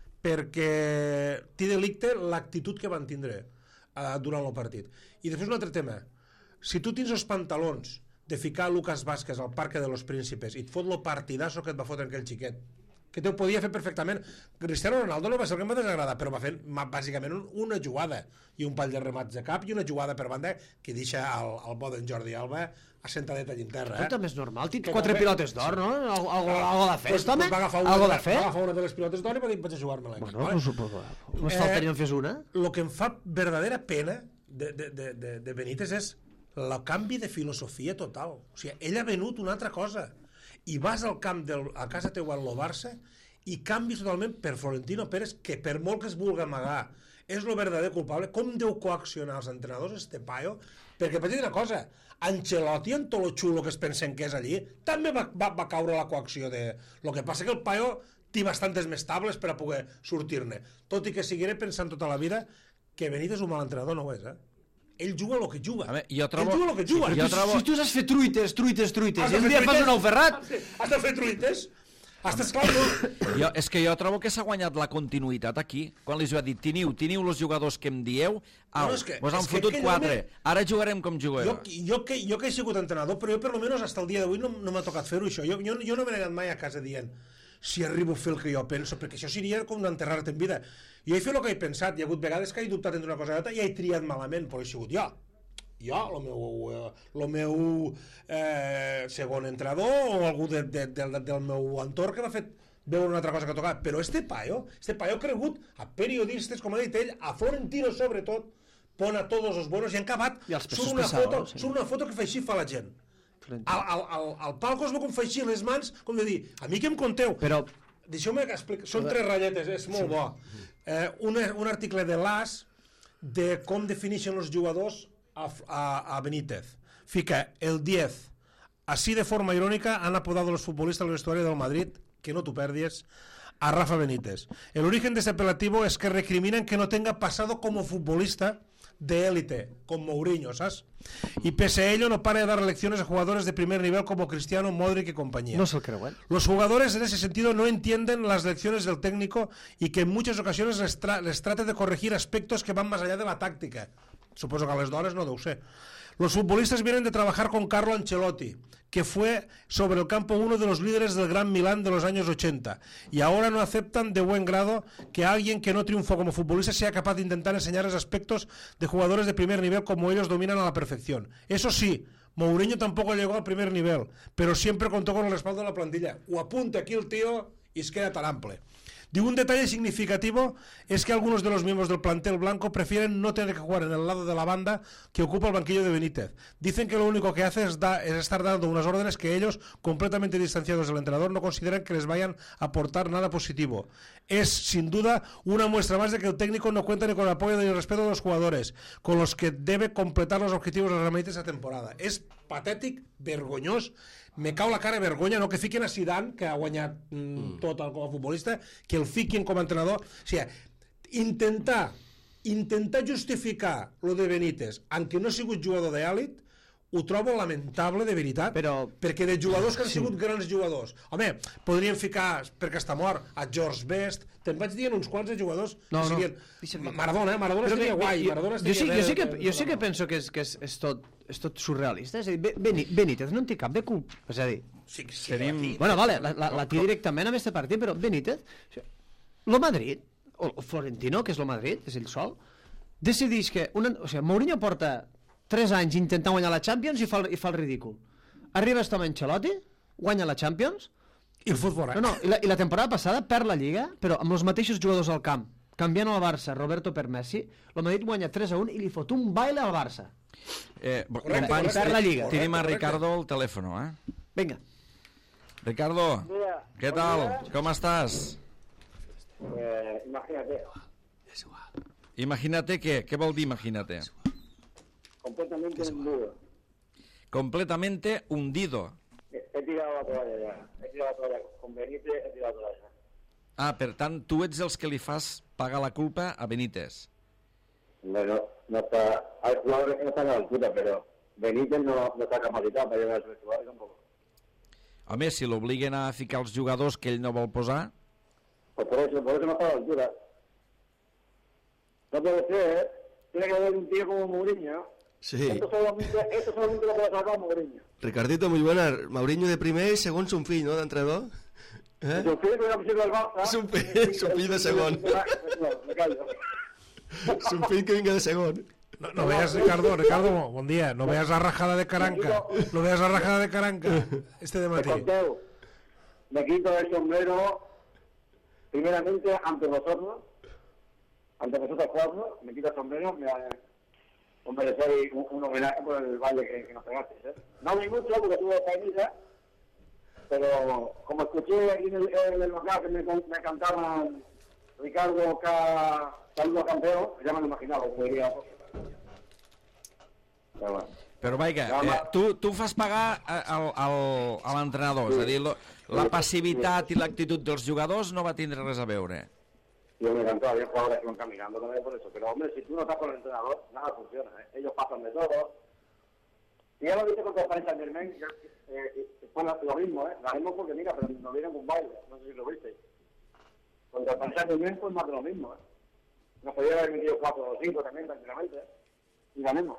B: perquè té delicte l'actitud que van tindre eh, durant el partit. I després un altre tema. Si tu tens els pantalons de ficar Lucas Vázquez al Parque de los Príncipes i et fot lo partidazo que et va fotre aquell xiquet, que te ho podia fer perfectament. Cristiano Ronaldo no va ser el que em va desagradar, però va fer ma- bàsicament un, una jugada i un pall de remats de cap i una jugada per banda que deixa el, el bo d'en Jordi Alba assentadet allà en terra.
D: Però
B: Eh?
D: també és normal, tens
B: Que
D: quatre
B: també-
D: pilotes d'or, no? Algo, algo, algo de fer,
B: Pues,
D: home?
B: pues va agafar una,
D: Algo
B: de,
D: de fer?
B: va agafar una de les pilotes d'or i va dir vaig a jugar-me-la.
D: Bueno, pues, pues, només faltaria en fes una.
B: El que em fa verdadera pena de, de, de, de, de Benítez és el canvi de filosofia total. O sigui, ell ha venut una altra cosa. I vas al camp del, a casa teua al Barça i canvis totalment per Florentino Pérez, que per molt que es vulgui amagar és el verdader culpable. Com deu coaccionar els entrenadors este paio? Perquè vaig dir una cosa, Ancelotti, en tot lo xulo que es pensen que és allí, també va, va, va caure la coacció de... El que passa que el paio té bastantes més tables per a poder sortir-ne. Tot i que seguiré pensant tota la vida que Benítez un mal entrenador no ho és, eh? Ell juga el que juga.
A: A veure, jo trobo-
B: Ell juga el que juga.
A: Sí, jo trobo-
D: Si tu has fet truites, truites, truites,
B: Has
D: i
B: de
D: un
B: fer
D: dia fas
B: truites?
D: un ou ferrat,
B: Has de- Has de fer truites? Estàs clar, no?
A: Jo, és que jo trobo que s'ha guanyat la continuïtat aquí, quan li ha dit, teniu, teniu els jugadors que em dieu, au,
B: No, és que-
A: vos han
B: és que
A: fotut
B: aquell
A: quatre,
B: home-
A: ara jugarem com
B: Jo,
A: jugueu.
B: jo, que, jo que he sigut entrenador, però jo per almenys fins al dia d'avui no, no m'ha tocat fer-ho, això. Jo, jo, jo no me n'he anat mai a casa dient si arribo a fer el que jo penso, perquè això seria com d'enterrar-te en vida. Jo he fet el que he pensat, hi ha hagut vegades que he dubtat entre una cosa i l'altra i he triat malament, però he sigut jo. Jo, el meu, eh, el meu eh, segon entrenador o algú de, de, de, del meu entorn que m'ha fet veure una altra cosa que tocava. Però este paio, este paio ha cregut a periodistes, com ha dit ell, a Florentino sobretot, pon a tots els buenos i han acabat,
D: I els pesos
B: surt una,
D: pesados,
B: foto,
D: sí.
B: surt una foto que fa així fa la gent. Al, al, al, al palco es veu com fa així les mans, com de dir, a mi què em conteu?
D: però
B: Deixeu-me explicar, són tres ratlletes, és molt bo. Eh, un, un article de l'A S de com defineixen els jugadors a, a, a Benítez. Fica, el diez, así de forma irónica han apodado los futbolistas la historia del Madrid, que no t'ho perdis, a Rafa Benítez. El origen de este apelativo es que recriminan que no tenga pasado como futbolista de élite, con Mourinho, ¿sabes? Y pese a ello no para de dar lecciones a jugadores de primer nivel como Cristiano, Modric y compañía.
D: No se lo creo, ¿eh?
B: Los jugadores en ese sentido no entienden las lecciones del técnico y que en muchas ocasiones les, tra les trate de corregir aspectos que van más allá de la táctica. Suposo que a les dones no deu ser. Los futbolistas vienen de trabajar con Carlo Ancelotti, que fue sobre el campo uno de los líderes del Gran Milán de los años ochenta, y ahora no aceptan de buen grado que alguien que no triunfó como futbolista sea capaz de intentar enseñarles aspectos de jugadores de primer nivel como ellos dominan a la perfección. Eso sí, Mourinho tampoco llegó al primer nivel, pero siempre contó con el respaldo de la plantilla. O apunta aquí el tío y es queda tan amplio. Digo, un detalle significativo es que algunos de los miembros del plantel blanco prefieren no tener que jugar en el lado de la banda que ocupa el banquillo de Benítez. Dicen que lo único que hace es, da, es estar dando unas órdenes que ellos, completamente distanciados del entrenador, no consideran que les vayan a aportar nada positivo. Es, sin duda, una muestra más de que el técnico no cuenta ni con el apoyo ni el respeto de los jugadores, con los que debe completar los objetivos de la esta temporada. És patètic, vergonyós. Me cau la cara de vergonya, no que fiquen a Zidane, que ha guanyat mm, mm. tot com a futbolista, que el fiquen com a entrenador. O sigui, intentar intentar justificar lo de Benítez en que no ha sigut jugador d'èlit ho trobo lamentable, de veritat,
D: però...
B: perquè de jugadors que han sí. sigut grans jugadors, home, podríem ficar, perquè està mort, a George Best, te'n vaig dir uns quants de jugadors
D: no,
B: que siguin... No. Maradona, eh? Maradona
D: però
B: estaria guai,
D: jo,
B: Maradona
D: estaria
B: jo sí,
D: bé, jo sí que,
B: de,
D: jo sí que penso que és, que és, és, tot, és tot surrealista, és a dir, Benítez no en té cap de culpa, és a dir...
B: Sí, sí,
A: Tenim...
D: Bueno, vale, la, la, la té directament amb este partit, però Benítez, lo Madrid, o Florentino, que és lo Madrid, és ell sol, decideix que... Una, o sigui, Mourinho porta tres anys intentant guanyar la Champions i fa, i fa el ridícul. Arriba este home Ancelotti, guanya la Champions...
B: I el futbol, eh?
D: No, no, i la, i la temporada passada perd la Lliga, però amb els mateixos jugadors al camp, canviant al Barça Roberto per Messi, el Madrid guanya tres a un i li fot un baile al Barça.
A: Eh,
B: correcte,
A: companys,
D: per la Lliga.
A: tenim a Ricardo al telèfon, eh?
D: Vinga.
A: Ricardo,
C: Mira,
A: què tal? Com estàs?
C: Eh, imagínate,
A: Imagínate què? Què vol dir imagínate?
C: completamente desnudo.
A: Completamente hundido.
C: He, he tirado la toalla ya. He tirado la toalla. Con Benítez he tirado la toalla.
A: Ah, per tant, tu ets els que li fas pagar la culpa a Benítez.
C: Bueno, no está... Hay jugadores que no están a la altura, pero Benítez no, no está capacitado para llegar a esos jugadores tampoco.
A: Home, si l'obliguen a ficar els jugadors que ell no vol posar...
C: Pues por eso, por eso no está a la altura. No puede ser, ¿eh? Tiene que haber un tío como Mourinho.
E: Sí.
C: Esto solamente, esto solamente lo puede sacar Mourinho.
E: Ricardito, muy buena. Mourinho de primer i segon son fill, no, d'entrenador? Eh?
C: Su fill que era del Barça.
E: Son fill, son fill de segon.
C: No, me callo.
E: Son fill que vinga de segon.
B: No, no veas, Ricardo, Ricardo, bon dia. No veas la rajada de Caranca. No veas la rajada de Caranca este de matí.
C: Conteo, me quito el sombrero primeramente ante vosotros, ante vosotros cuatro, me quito el sombrero, me os merecéis un, un homenaje por el baile que, que nos pegasteis, ¿eh? No vi mucho porque tuve caída, pero como escuché aquí en el, en el local que me, me cantaban Ricardo K. Saludo campeón, ya me lo imaginaba, como diría. Però, bueno.
A: Però vaja, eh, tu, tu fas pagar al, al, a l'entrenador, és a dir, lo, la passivitat i l'actitud dels jugadors no va tindre res a veure.
C: Yo me encantó, había jugadores que van caminando también por eso, pero hombre, si tú no estás con el entrenador, nada funciona, ¿eh? Ellos pasan de todo. Y ya lo viste contra el Paris Saint-Germain, eh, eh, fue lo mismo, ¿eh? Lo mismo porque mira, pero nos dieron un baile, no sé si lo viste. Contra el Paris Saint-Germain fue más de lo mismo, ¿eh? Nos podía haber metido cuatro o cinco también tranquilamente, ¿eh? Y ganemos.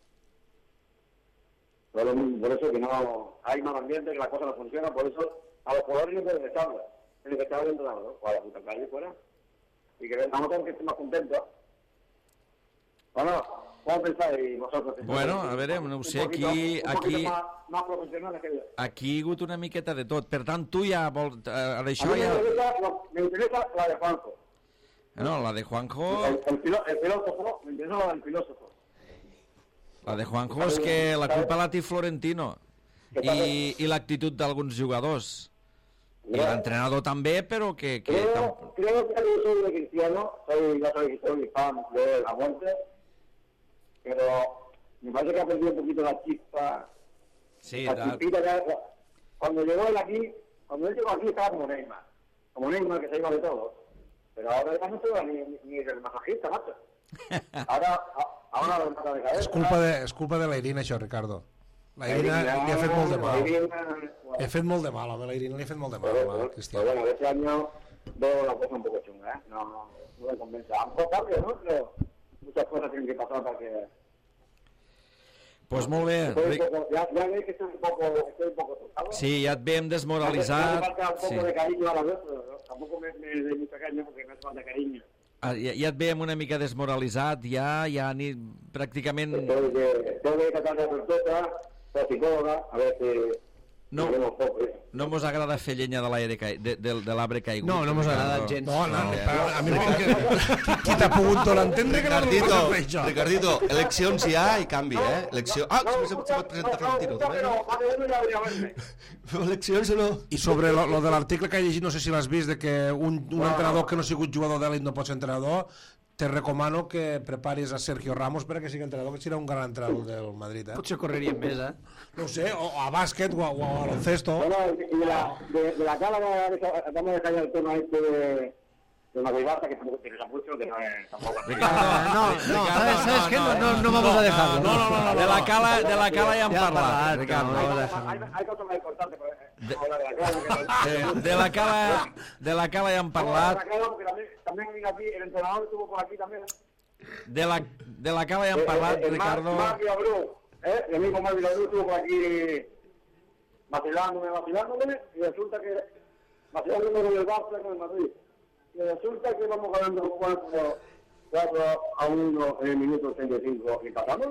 C: Por, por eso que no hay mal ambiente, que la cosa no funciona, por eso a los jugadores no pueden echarla, tienen que echar al entrenador, ¿no? O a la puta calle fuera. Y que vamos a que estén más contentos. Bueno, ¿cómo pensáis vosotros?
A: Bueno, a veure, no ho sé, aquí... aquí...
C: Más, más profesionales que yo.
A: Aquí hi ha hagut una miqueta de tot. Per tant, tu ja vols... Eh,
C: a
A: això
C: mí
A: ja...
C: me, interesa, me interesa la de Juanjo.
A: No, la de Juanjo...
C: El, el, filo, el filósofo, me interesa la del filósofo.
A: La de Juanjo és que la culpa la té Florentino. I, i l'actitud d'alguns jugadors. Y el entrenador también, pero que... que
C: creo, creo que yo soy de cristiano, soy, ya soy, soy fan de la muerte, pero me parece que ha perdido un poquito la chispa.
A: Sí,
C: la
A: da...
C: chispita que, cuando llegó él aquí, cuando él llegó aquí estaba como Neymar. como Neymar, que se iba de todo. Pero ahora ya no se va ni, ni del masajista, macho. Ahora, a, ahora lo mata de cabeza.
B: És culpa de, és culpa de la Irina, això, Ricardo. La Irina li ha fet molt de mal. Li ha fet molt de mal, home, la Irina li ha fet molt de mal,
C: Pero,
B: home,
C: pero,
B: Cristian.
C: pero bueno, este año veo la cosa un poco chunga, ¿eh? No, no, no me convence. A lo mejor tarde, ¿no? Pero muchas cosas tienen que pasar para que...
A: Pues molt bé.
C: Estoy
A: Ric...
C: un poco, ya, ya veis que estoy un poco, estoy un poco tocado.
A: Sí, ja et veiem
C: Me
A: desmoralitzat.
C: falta un poco
A: Sí.
C: de cariño a la vez, pero tampoco me, me doy mucho cariño porque me hace falta cariño.
A: Ah, Ja, ja et veiem una mica desmoralitzat, ja, ja ni pràcticament...
C: Tengo que, tengo que tratar de consulta, la psicóloga, a ver si...
A: No.
C: si vemos poco, ¿eh?
A: No mos agrada fer llenya de l'aire cai... de, de, de l'arbre caigut.
D: No, no mos agrada
A: Ricardo.
D: gens.
B: No, no,
A: No,
B: no, a mi no, que, qui t'ha pogut tot entendre que no
E: Ricardito,
B: no passa res, jo.
E: Ricardito, eleccions hi ha i canvi, eh? Elecció... Ah, se, se, se pot presentar Florentino, també, no?
C: Pero más de uno ya venía a verme.
E: Feu eleccions o no?
B: I sobre lo, lo de l'article que he llegit, no sé si l'has vist, de que un, un entrenador que no ha sigut jugador d'elit no pot ser entrenador, te recomano que preparis a Sergio Ramos perquè sigui entrenador, que serà un gran entrenador del Madrid, eh?
D: Potser correríem més, eh?
B: No ho sé, o, o a bàsquet o a, o a baloncesto.
C: Bueno, y de la, de, de la cara que acabamos de caer el tema este de, de Madrid Barça, que tampoco interesa mucho, que no es tampoco...
A: Ricardo,
D: no, no,
A: Ricardo,
D: ¿sabes, ¿sabes qué? No, no, no vamos a dejarlo.
B: No, no, no, no,
A: De la cala, de la cala ja hem
D: Ja hem
A: parlat,
D: parlat,
A: Ricardo.
D: no, no.
C: Hay, hay cosas más importantes, pero eh, no hablar de la cara. Que
A: De, de la cala, de la cala ja hem
C: No,
A: parlat.
C: de la cara, porque también, también vino aquí, el entrenador estuvo por aquí también.
A: De la, de la cala ja hem parlat,
C: Eh, eh, el
A: Ricardo.
C: Mar, Mar Vilabru, ¿eh? El mismo Mar Vilabru estuvo por aquí vacilándome, vacilándome, y resulta que vacilándome con el Barça, con el Madrid. Y resulta que vamos ganando cuatro a uno en el minuto ochenta y cinco y pasamos.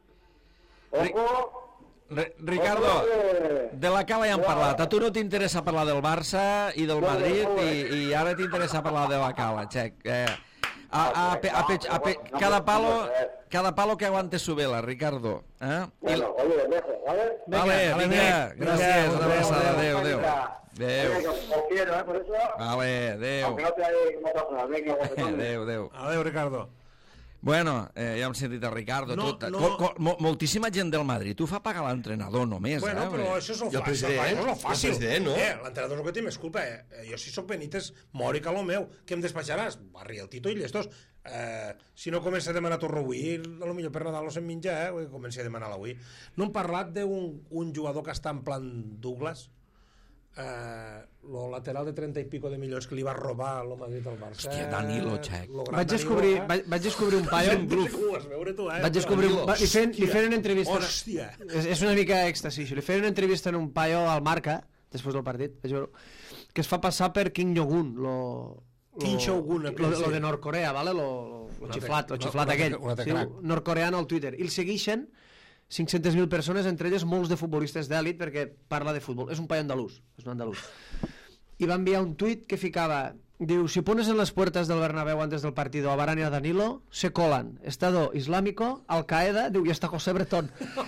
C: Ojo.
A: Re- Ricardo, de la cala ja hem parlat. A tu no t'interessa parlar del Barça i del Madrid i, i ara t'interessa parlar de la cala, Xec. Eh, a, a, pe- a, pe- a, pe- cada palo, cada palo que aguante su vela, Ricardo. Eh? I,
C: Bueno, oye, les dejo, ¿vale?
A: vale, vinga, gràcies, una abraçada, adéu, adéu. Adéu.
C: Venga, os quiero, ¿eh? Por eso,
A: Vale, adéu.
C: aunque no te haya como persona, venga, vosotros.
A: Adéu, adéu.
B: Adéu, Ricardo.
A: Bueno, eh, ja hem sentit el Ricardo.
B: No,
A: tot,
B: no.
A: co, co, mo, moltíssima gent del Madrid. Tu fa pagar l'entrenador només,
B: Bueno,
A: eh?
B: però això és el
E: I el
B: fàcil.
E: president,
B: Això és el
E: i el
B: fàcil.
E: president, no?
B: Eh, l'entrenador és el que té més culpa. Eh. Jo si sóc Benítez, mori que lo meu. Què em despatxaràs? Barri el Tito i llestos. Eh, si no comença a demanar torro avui, a lo millor per Nadal no se'n menja, eh? Comença a demanar avui. No hem parlat d'un un jugador que està en plan Douglas, eh, lo lateral de trenta i pico de milions que li va robar el Madrid al Barça.
A: Hòstia, Danilo, Xec.
B: Lo gran
D: Vaig
B: Danilo,
D: descobrir,
B: eh?
D: vaig, vaig descobrir un paio...
B: No sé com ho vas veure tu, eh?
D: Vaig descobrir... Un, va, li, feien, li feien una entrevista...
B: Hòstia.
D: És, és una mica èxtasi, això. Li feien una entrevista en un paio al Marca, després del partit, vaig veure, que es fa passar per Kim Jong-un, lo... lo-
B: Kim Jong-un,
D: lo,
B: aquell,
D: lo
B: sí.
D: de Nord-Corea, vale? lo, lo, lo
B: Un
D: xiflat,
B: altre-
D: lo xiflat
B: un altre-
D: aquell.
B: un altre
D: Sí,
B: crac.
D: nord-coreano al Twitter. I el segueixen cinc-centes mil persones, entre elles molts de futbolistes d'èlit, perquè parla de futbol. És un paio andalús, és un andalús. Y va a enviar un tuit que ficaba, diu, si pones en las puertas del Bernabéu antes del partido a Varane y a Danilo, se colan Estado Islámico, Al-Qaeda, diu, y hasta José Bretón.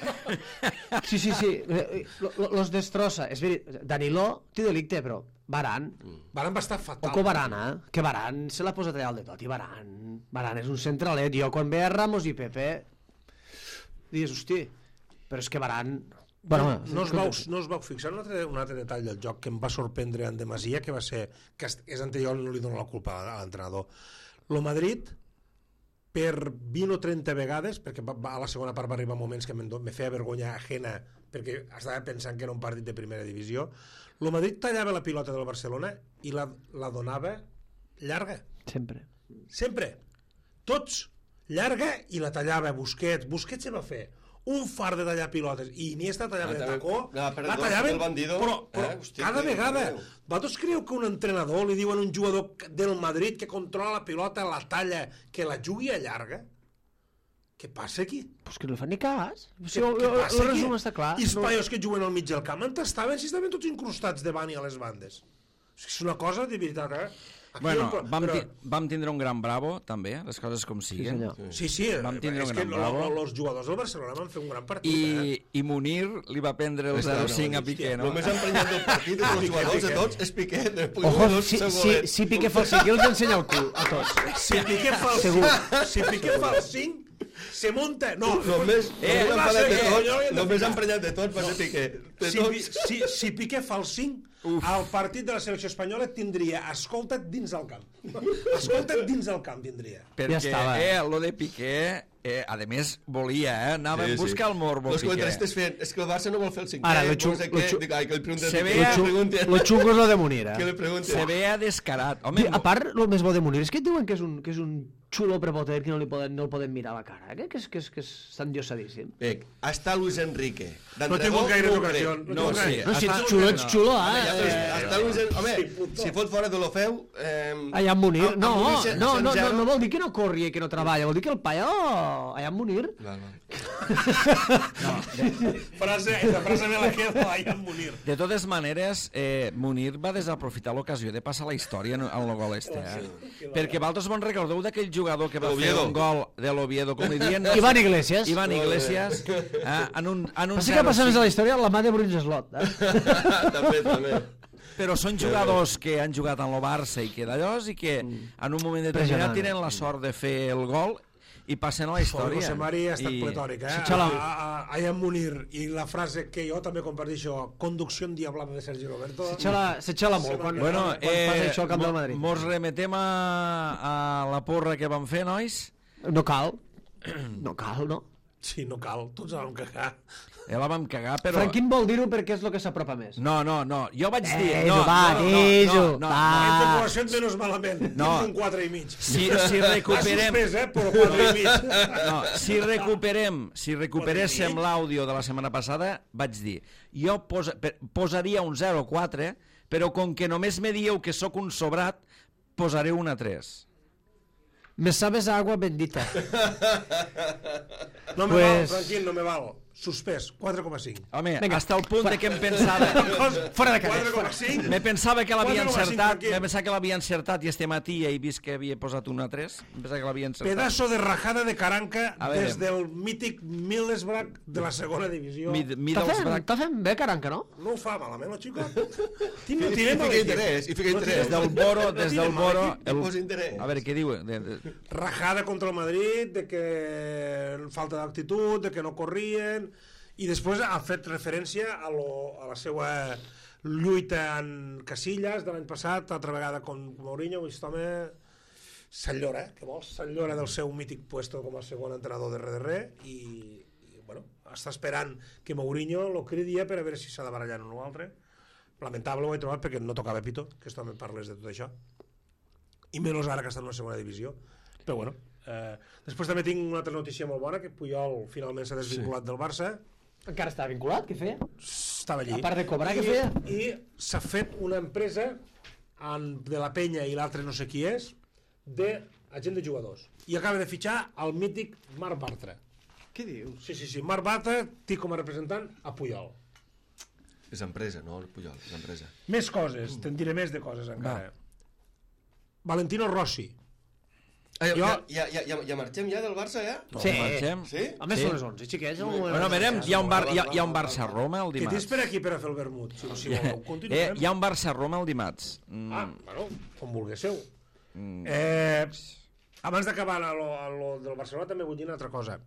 D: Sí, sí, sí, eh, lo- lo- los destroza. És veritat, Danilo té delicte, però Varane,
B: Varane va estar fatal.
D: oco Varane, eh? que Varane se l'ha posat allà al de tot, i Varane, Varane és un centralet, jo quan ve a Ramos i Pepe, dius, hosti, però és que Varane... Bueno,
B: no, us vau, no us vau fixar un altre, un altre detall del joc que em va sorprendre en Demasia, que va ser que és anterior, no li dono la culpa a l'entrenador. Lo Madrid, per vint o trenta vegades, perquè va, va, a la segona part va arribar moments que me, me feia vergonya ajena, perquè estava pensant que era un partit de primera divisió, lo Madrid tallava la pilota del Barcelona i la, la donava llarga.
D: Sempre.
B: Sempre. Tots. Llarga i la tallava Busquets. Busquets se va fer un far de tallar pilotes i Iniesta tallava
E: Ah,
B: de
E: també-
B: tacó,
E: ah, perdó,
B: la tallaven,
E: el bandido,
B: però, però
E: eh? Hosti,
B: cada
E: que
B: vegada
E: greu.
B: vosaltres creu que un entrenador li diuen a un jugador del Madrid que controla la pilota, la talla, que la jugui a llarga? Què passa aquí?
D: Pues que no li fan ni cas.
B: Què,
D: Sí, el,
B: què
D: el,
B: passa
D: el
B: aquí?
D: resum està clar.
B: I els
D: No-
B: paios que juguen al mig del camp on estaven? Si estaven tots incrustats davant i a les bandes. És una cosa de veritat, eh? Aquí
A: Bueno,
B: hi ha un pro-
A: vam,
B: però-
A: ti vam tindre un gran bravo, també, les coses com
D: Sí,
A: siguen.
D: senyor.
B: Sí, sí,
A: Vam tindre
B: és
A: un
B: que
A: gran
B: lo,
A: bravo.
B: lo, los jugadors del Barcelona van fer un gran partit,
A: I,
B: eh?
A: i Munir li va prendre el zero cinc a Piqué, no?
E: El més emprenyat del partit dels jugadors de tots és Piqué.
D: Ojo, si, si, si Piqué fa el cinc, els ensenya el cul a tots.
B: Si Piqué fa el
D: Segur.
B: cinc, si Piqué fa el cinc, se monta... No,
E: Només
A: Eh,
E: només han
B: va
E: parlat
B: ser
E: de
B: que
E: tot,
B: jo havia de
E: només
B: ficar.
E: han prenyat de tot, per ser Piqué. De
B: si, Pi-
E: tot.
B: si, si Piqué fa el cinc, el partit de la selecció espanyola tindria escolta't dins el camp. Escolta't dins el camp tindria.
A: Perquè,
D: estava.
A: eh, lo de Piqué, eh, a més, volia, eh? Anava
E: Sí,
A: a buscar
E: sí.
A: el morbo,
E: Los
A: Piqué.
E: comentaristes feien, és que el Barça no vol fer el cinquè,
D: Ara, lo
E: no
D: xu-
E: sé
D: lo
E: què,
D: xu-
E: dic, ai, que el pregunten,
A: Se
E: que
A: veia-
E: el pregunten,
D: Lo xungo és lo de Munir,
E: que
D: eh?
E: li pregunten.
A: Se veia descarat. Home,
D: A part, el més bo de Munir és que et diuen que és un, que és un xulo prepotent que no, li poden, no el poden mirar a la cara, eh? que, és, que, és, que és tan diosadíssim.
E: Bé, està Luis Enrique.
B: No he tingut gaire
E: ho crec.
B: ocasions.
A: No,
B: tingut
A: sí.
B: gaire.
D: No, si
A: Està-
D: ets xulo, ets xulo,
E: Home, ja,
D: eh?
E: però està Luis Enrique. Home,
B: Sí, puto.
E: si fot fora de lo feu... Eh,
D: Allà en Munir.
E: amb-
D: No,
E: amb Munir se-
D: no, no, no,
E: zero.
D: no vol dir que no corri i que no treballa, vol dir que el paio allà en Munir.
E: Val, val.
B: Frase, esa frase me la quedo ahí en Munir.
A: De totes maneres, eh, Munir va desaprofitar l'ocasió de passar la història en, en el gol este. Eh? Perquè vosaltres vos recordeu d'aquell jugador que va fer
E: L'Oviedo.
A: un gol de l'Oviedo, com li diuen? No?
D: Iván Iglesias.
A: Iván Iglesias, eh, en un, en un
D: Passa que passa més a
A: zero cinc.
D: la història la mà de Bruins Slot. Eh?
E: també, també.
A: Però són jugadors que han jugat en el Barça i que d'allò i que en un moment determinat
D: Impressionant.
A: tenen la sort de fer el gol i passen a la història.
B: José Mari ha estat
A: I-
B: pletòric, eh?
D: Se xala-
B: A, a, a, a Munir, i la frase que jo també comparteixo, conducció endiablada de Sergi Roberto.
D: S'exhala s'exhala molt quan,
A: Bueno,
D: quan passa
A: eh,
D: això al camp del
A: mo-
D: Madrid.
A: mos remetem a, a la porra que vam fer, nois?
D: No cal. No cal, no?
B: Sí, no cal, tots la vam cagar.
A: Eh, la vam cagar, però...
D: Franquín vol dir-ho perquè és el que s'apropa més.
A: No, no, no, jo vaig dir...
D: Eh,
A: no,
D: va,
A: no, no,
D: dis-ho,
A: no, no,
D: va.
A: no.
B: En incorporacions menos malament.
A: No.
B: Dins un quatre i mig.
A: Si, si
B: Ha
A: recuperem...
B: suspès, eh? Però quatre i mig.
A: No, si recuperem, si recuperéssim l'àudio de la setmana passada, vaig dir, jo posa, per, posaria un zero quatre, però com que només me dieu que sóc un sobrat, posaré un a tres.
D: Me sabes a agua bendita.
B: No me
D: Pues-
B: val, Franquín, no me val. Suspès, quatre coma cinc.
A: Home,
D: Vinga,
A: hasta el punt de que em pensava...
D: Fora de casa.
B: quatre coma cinc?
A: Me pensava que l'havia
B: quatre coma cinc,
A: encertat,
B: Franquín.
A: me pensava que l'havia encertat i este matí he vist que havia posat un a tres. Em pensava que l'havia encertat.
B: Pedazo de rajada de caranca
A: A veure.
B: des del mític Middlesbrough de la segona divisió.
A: Mid,
D: Està fent,
A: Middlesbrough.
D: està fent bé, Caranca, no?
B: No ho fa malament, el xico.
E: I, i fica interès, i fica interès.
A: Des del Boro, des del Boro...
E: El... Posa interès.
A: A veure, què diu? De, de...
B: Rajada contra el Madrid, de que falta d'actitud, de que no corrien, i després ha fet referència a, lo, a la seva lluita en Casillas de l'any passat, altra vegada con Mourinho, i aquest home s'enllora, eh? Que vols? S'enllora del seu mític puesto com a segon entrenador de R D R i, i bueno, està esperant que Mourinho lo cridi per a veure si s'ha de barallar en un o altre. Lamentable ho he trobat perquè no tocava pito que aquest home parles de tot això, i menys ara que està en una segona divisió, però bueno. Eh, després també tinc una altra notícia molt bona, que Puyol finalment s'ha desvinculat sí. del Barça.
D: Encara estava vinculat? Què feia?
B: Estava allí.
D: A part de cobrar,
B: I,
D: què feia?
B: I s'ha fet una empresa en, de la penya i l'altre no sé qui és, d'agent de jugadors. I acaba de fitxar el mític Marc Bartra.
D: Què dius?
B: Sí, sí, sí. Marc Bartra té com a representant a Puyol.
E: És empresa, no, el Puyol, és empresa.
B: Més coses, te'n diré més de coses encara. Valentino Rossi.
E: Ah, ja,
B: Jo-
E: ja, ja, ja, ja marxem ja del Barça, ja?
A: No,
D: Sí.
A: marxem.
E: Sí?
D: A més
A: Sí.
D: són les onze, xiquets.
A: Bueno, verem, hi ha un, bar, hi ha, hi ha un Barça-Roma el
B: Que tens
A: dimarts.
B: per aquí per a fer el vermut, si, si voleu.
A: Eh,
B: Continuem.
A: hi ha un Barça-Roma el dimarts. Mm,
B: Ah, bueno, com vulguéssiu. Eh, abans d'acabar a lo, a lo del Barcelona també vull dir una altra cosa.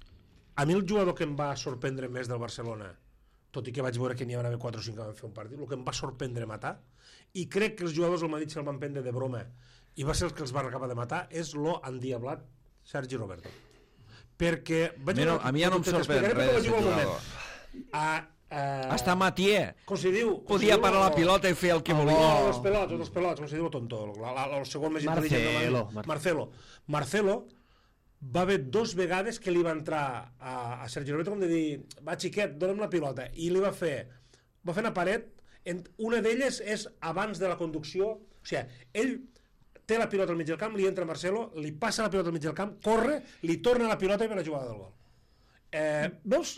B: A mi el jugador que em va sorprendre més del Barcelona, tot i que vaig veure que n'hi havia quatre o cinc que van fer un partit, el que em va sorprendre matar, i crec que els jugadors del Madrid se'l van prendre de broma i va ser el que els va acabar de matar, és lo endiablat Sergi Roberto. Perquè... Vaig
A: Mira,
B: veure-
A: a mi ja no em
B: t'explicaré
A: sorprèn
B: perquè
A: res
B: vaig
A: d'aquest
B: veure un
A: jugador.
B: moment. A, a,
A: Hasta Matier
B: com si diu... com si
A: podia
B: diu
A: parar la
B: el-
A: pilota i fer el que
B: no,
A: volia.
B: els pelots, els pelots, com se diu el tonto, la, la, el segon més intel·ligent del
D: Marcelo,
B: Madrid. Marcelo. Marcelo va haver dos vegades que li va entrar a, a Sergi Roberto com de dir, va xiquet, dona'm la pilota, i li va fer, va fer una paret, en, una d'elles és abans de la conducció, o sigui, ell té la pilota al mig del camp, li entra Marcelo, li passa la pilota al mig del camp, corre, li torna la pilota i ve la jugada del gol. Eh,
D: Veus?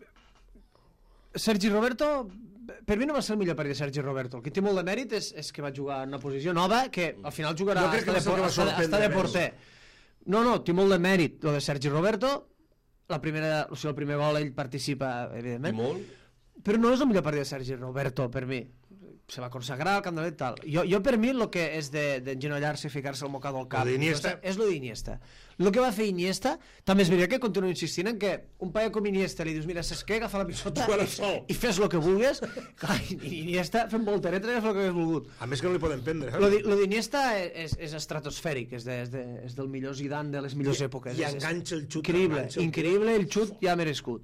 D: Sergi Roberto, per mi no va ser el millor partit de Sergi Roberto. El que té molt de mèrit és, és que va jugar en una posició nova, que al final jugarà
B: Jo crec que
D: hasta,
B: va ser el
D: de,
B: que va
D: hasta, de,
B: sorprendre
D: hasta de
B: més.
D: porter. No, no, té molt de mèrit lo de Sergi Roberto. La primera, o sigui, el primer gol ell participa,
E: I
D: evidentment.
E: molt?
D: però no és el millor partit de Sergi Roberto, per mi. Se va consagrar al Camp de Madrid, tal. Jo, jo per mi, el que és d'engenollar-se i ficar-se el mocador al cap
B: Lo d'Iniesta.
D: és lo d'Iniesta. El que va fer Iniesta, també és veritat que continuo insistint en que un paio com Iniesta li dius, mira, saps què? Agafa la pilota i, i fes el que vulguis. Clar, Iniesta fent voltereta i agafa el que hagués volgut.
B: A més que no li poden prendre.
D: Lo d'Iniesta és, és estratosfèric, és, de, és, de, és del millor Zidane de les millors èpoques.
B: I enganxa el xut.
D: Increïble, increïble el xut ja merescut.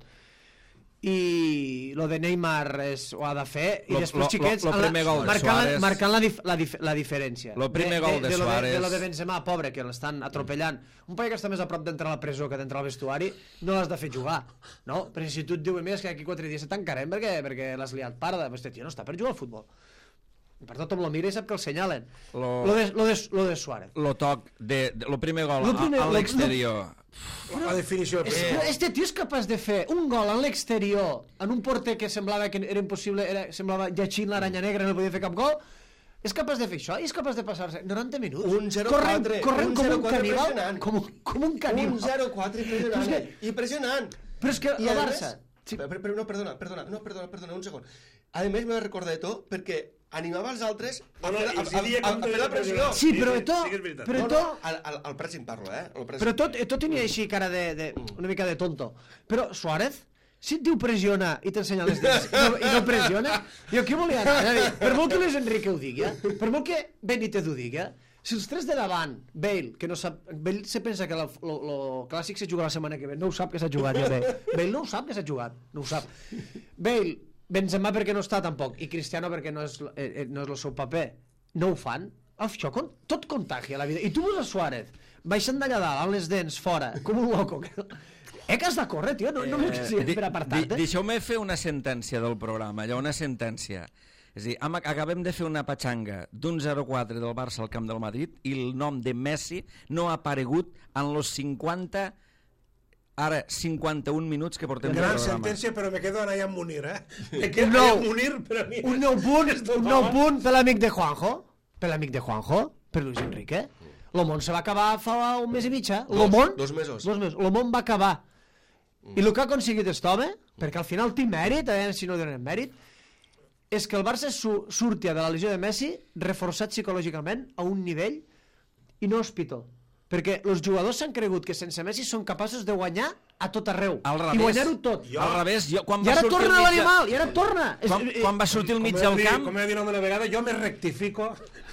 D: I lo de Neymar és, ho ha de fer i
A: lo,
D: després
A: lo,
D: xiquets
A: lo, lo primer gol de
D: marcant,
A: Suárez,
D: la, marcant la, dif, la, dif, la diferència
A: lo primer gol de, de, de,
D: Suárez de, de lo de
A: Suárez
D: Benzema, pobre, que l'estan atropellant un paio que està més a prop d'entrar a la presó que d'entrar al vestuari, no l'has de fer jugar, no? Perquè si tu et dius, mira, és que aquí quatre dies se tancarem perquè, perquè l'has liat parda, però este tio no està per jugar al futbol. Per tothom lo mira i sap que el senyalen. Lo, lo, de, lo, de, lo de Suárez.
A: Lo toc, de, de, lo primer gol
D: lo primer,
A: a, a l'exterior.
B: La definició del
D: primer. Este tio és capaç de fer un gol en l'exterior, en un porter que semblava que era impossible, era, semblava llegint l'aranya negra, no podia fer cap gol. És capaç de fer això i és capaç de passar-se noranta minuts.
E: Un zero
D: Corrent,
E: quatre.
D: corrent
E: un
D: com
E: zero
D: un
E: quatre
D: caníbal. Com, com un caníbal.
E: Un zero quatre impressionant. Que... Impressionant.
D: Però és que
E: I
D: el
E: a
D: Barça...
E: Més, sí. però, però no, perdona, perdona, no, perdona, perdona, un segon. A més, m'he recordat de tot perquè animava els altres a,
B: no, no,
E: fer, a, a,
B: a,
E: a, a fer la pressió.
D: Sí, però Eto... Però
E: no,
D: Eto...
E: no, al, al, al pressing parlo, eh?
D: Però tot, Eto tenia així cara de, de... una mica de tonto. Però Suárez, si et diu pressiona i t'ensenya les dents i no, i no pressiona, jo què volia anar? Per molt que Luis Enrique ho digui, eh? Per molt que Benítez ho digui, eh? Si els tres de davant, Bale, que no sap... Bale se pensa que el clàssic se juga la setmana que ve, no ho sap que s'ha jugat, ja Bale. Bale no ho sap que s'ha jugat, no ho sap. Bale, Benzema perquè no està tampoc, i Cristiano perquè no és, eh, no és el seu paper. No ho fan. Això tot contagia la vida. I tu veus a Suárez, baixant d'allà dalt, amb les dents fora, com un loco. Eh, que has de córrer, tio, no, no eh, que sigui per apartar-te.
A: Deixeu-me fer una sentència del programa, allò, una sentència. És a dir, acabem de fer una patxanga d'un zero quatre del Barça al Camp del Madrid i el nom de Messi no ha aparegut en los cinquanta, ara cinquanta-un minuts que portem
B: gran
A: del programa.
B: Sentència, però me quedo allà amb Munir, eh? Me quedo allà amb Munir, però a mi...
D: Un nou punt, un nou punt per l'amic de Juanjo, per l'amic de Juanjo, per Luis Enrique. Lo món se va acabar fa un mes i mitja. Lo món,
E: dos mesos.
D: Dos mesos. Lo món va acabar. I el que ha aconseguit aquest home, perquè al final té mèrit, eh, si no donen mèrit, és que el Barça su surti de la lesió de Messi reforçat psicològicament a un nivell inhòspito. Perquè els jugadors s'han cregut que sense Messi són capaços de guanyar a tot arreu.
A: Al revés,
D: i guanyar-ho tot.
A: Jo, al revés, jo, quan
D: I ara
A: va
D: torna l'animal, i ara torna.
A: Quan, quan va sortir al mig del camp...
B: Com he dit una vegada, jo me rectifico.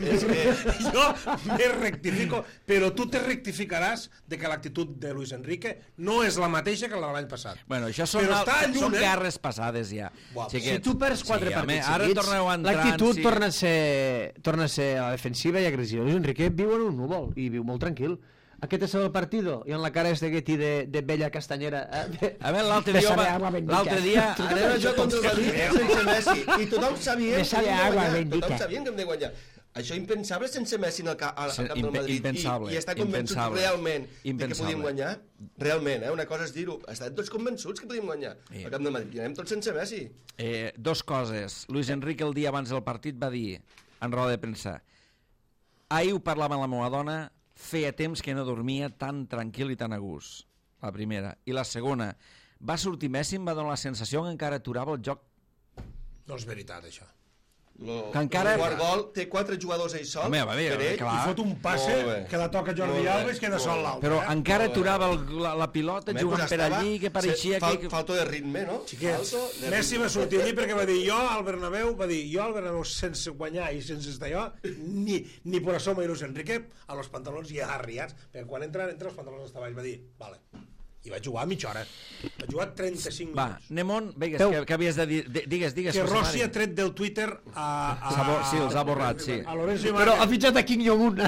B: Jo me rectifico, però tu te rectificaràs de que l'actitud de Luis Enrique no és la mateixa que la de l'any passat.
A: Bueno, això són,
B: lluny,
A: són
B: eh?
A: guerres passades ja.
D: Si tu perds quatre
A: sí,
D: partits
A: ara
D: seguits, l'actitud sí. torna, a ser, torna a ser a la defensiva i agressiva. Luis Enrique viu en un núvol i viu molt tranquil. Aquest és el partido i en la cara este Getty de, de vella castanyera eh? de,
A: a veure, l'altre dia l'altre dia
E: anem a joc contra el Madrid sense Messi i tothom sabia que hem de guanyar tothom sabia que hem de guanyar. Això impensable sense Messi al cap, al cap del Madrid
A: impensable,
E: i, i està convençut
A: impensable,
E: realment
A: impensable.
E: de que podíem guanyar realment, eh? Una cosa és dir-ho, estem tots convençuts que podíem guanyar al cap del Madrid i anem tots sense Messi.
A: Eh, dos coses. Luis Enrique el dia abans del partit va dir en roda de premsa, ahir ho parlava amb la meva dona, feia temps que no dormia tan tranquil i tan a gust, la primera. I la segona, va sortir Messi, em va donar la sensació que encara aturava el joc.
B: No és veritat, això.
E: Lo,
A: que encara...
E: el quart gol té quatre jugadors ell sol.
A: Home, va bé,
E: per ell,
A: clar.
B: I fot un passe que la toca Jordi Alba i es queda sol l'altre.
A: Però
B: eh?
A: encara aturava el, la, la pilota,
E: Home,
A: jugant
E: pues
A: per allí, que pareixia
E: fal,
A: que...
E: Falto de ritme, no?
B: Xiquets, Messi va sortir allí perquè va dir jo al Bernabéu, va dir jo al Bernabéu sense guanyar i sense estar jo, ni, ni por asoma i Luis Enrique a los pantalons ja arriats, perquè quan entra, entra els pantalons hasta baix, va dir, vale. I va jugar mitja hora. Va jugar trenta-cinc
A: va,
B: minuts.
A: Nemon, veigues, que, que havies de dir... Digues, digues.
B: Que Rossi ha tret del Twitter a... a,
A: a sí, els ha borrat, sí.
B: A Lorenzo Imárez.
D: Però ha fitxat a King Jong-un.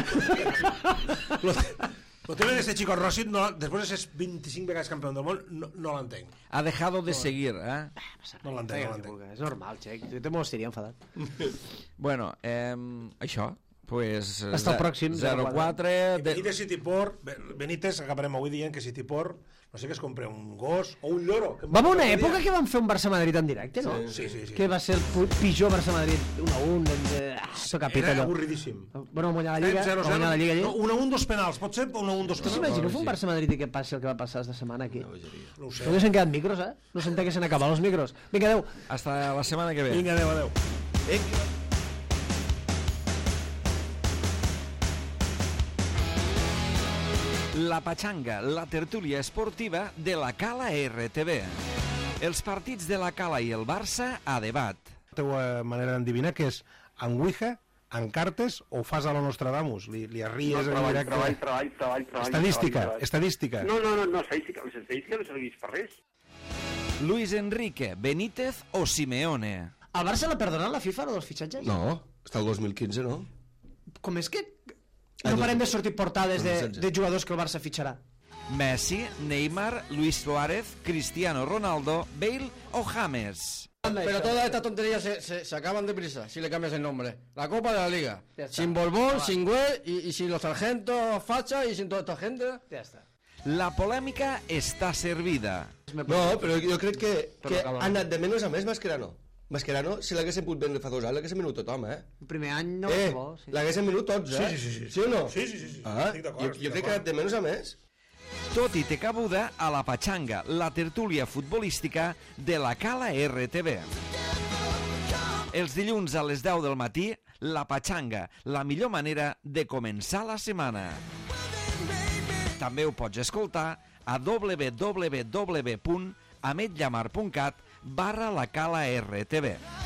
B: El tema d'aquest chico Rossi, no, després de ser vint-i-cinc vegades campió del món, no, no l'entenc.
A: Ha dejado de seguir, eh?
B: No l'entenc, no l'entenc.
D: És normal, Xec. Jo te m'ho estaria enfadat.
A: Bueno, eh, això... Pues,
D: Hasta el pròxim,
A: zero quatre.
B: I Benítez Citiport, Benítez acabarem avui dient que Citiport, no sé, que es compra un gos o un lloro.
D: Va haver una època que vam fer un Barça-Madrid en directe, no?
B: Sí, sí, sí.
D: Que va ser el pu- pitjor Barça-Madrid, un a un, de... ah, toca pita
B: Era
D: allò.
B: avorridíssim.
D: Bueno, guanyar la Lliga,
B: zero
D: va guanyar la Lliga allí.
B: No, un a un, dos penals, pot ser? Un a un, dos penals?
D: S'imagina fer un Barça-Madrid i que passi el que va passar esta setmana aquí.
B: No ho sé.
D: No s'han quedat micros, eh? No s'entén que s'han acabat els micros. Vinga, adeu.
A: Hasta la setmana que ve.
B: Vinga, adeu, adeu.
A: La Pachanga, la tertúlia esportiva de la Cala R T V. Els partits de la Cala i el Barça a debat.
B: La teva manera d'endevinar que és en Ouija, en cartes o ho fas a la Nostradamus? Li, li arries
C: No,
B: en
C: treball,
B: directe?
C: treball, treball, treball, treball.
B: Estadística,
C: treball, treball.
B: estadística.
C: No, no, no, no, estadística, les estadístiques no serveix per res.
A: Luis Enrique, Benítez o Simeone.
D: Al Barça l'ha perdonat la FIFA, no, dels fitxatges?
E: No, està el dos mil quinze, no?
D: Com és que
E: Ah,
D: no
E: dos-
D: parem de sortir portades de,
E: dos mil setze.
D: de jugadors que el Barça fitxarà?
A: Messi, Neymar, Luis Suárez, Cristiano Ronaldo, Bale o James.
F: Pero todas estas tonterías se, se, se acaban deprisa si le cambias el nombre. La Copa de la Liga.
D: Ya está.
F: Sin Borbón, sin Güell y, y sin los sargentos facha y sin toda esta gente.
D: Ja està.
A: La polèmica està servida.
E: No, però jo crec que,
D: Però
E: que
D: acaba.
E: ha anat de menys a més Mascherano. Mascherano, si l'haguessin pogut vendre fa dos anys, l'haguessin venut tothom, eh?
D: El primer any no
E: eh,
D: va bo, sí.
E: l'haguessin venut tots, eh?
B: Sí, sí, sí, sí.
E: Sí o no?
B: Sí, sí, sí, sí.
E: Ah,
B: Estic d'acord,
E: jo,
B: estic
E: jo crec que ha anat
B: d'acord.
E: de menys a més.
A: Tot i té cabuda a la Pachanga, la tertúlia futbolística de la Cala R T V. Els dilluns a les deu del matí, la Pachanga, la millor manera de començar la setmana. També ho pots escoltar a w w w punt ametllamar punt cat barra la Cala R T V.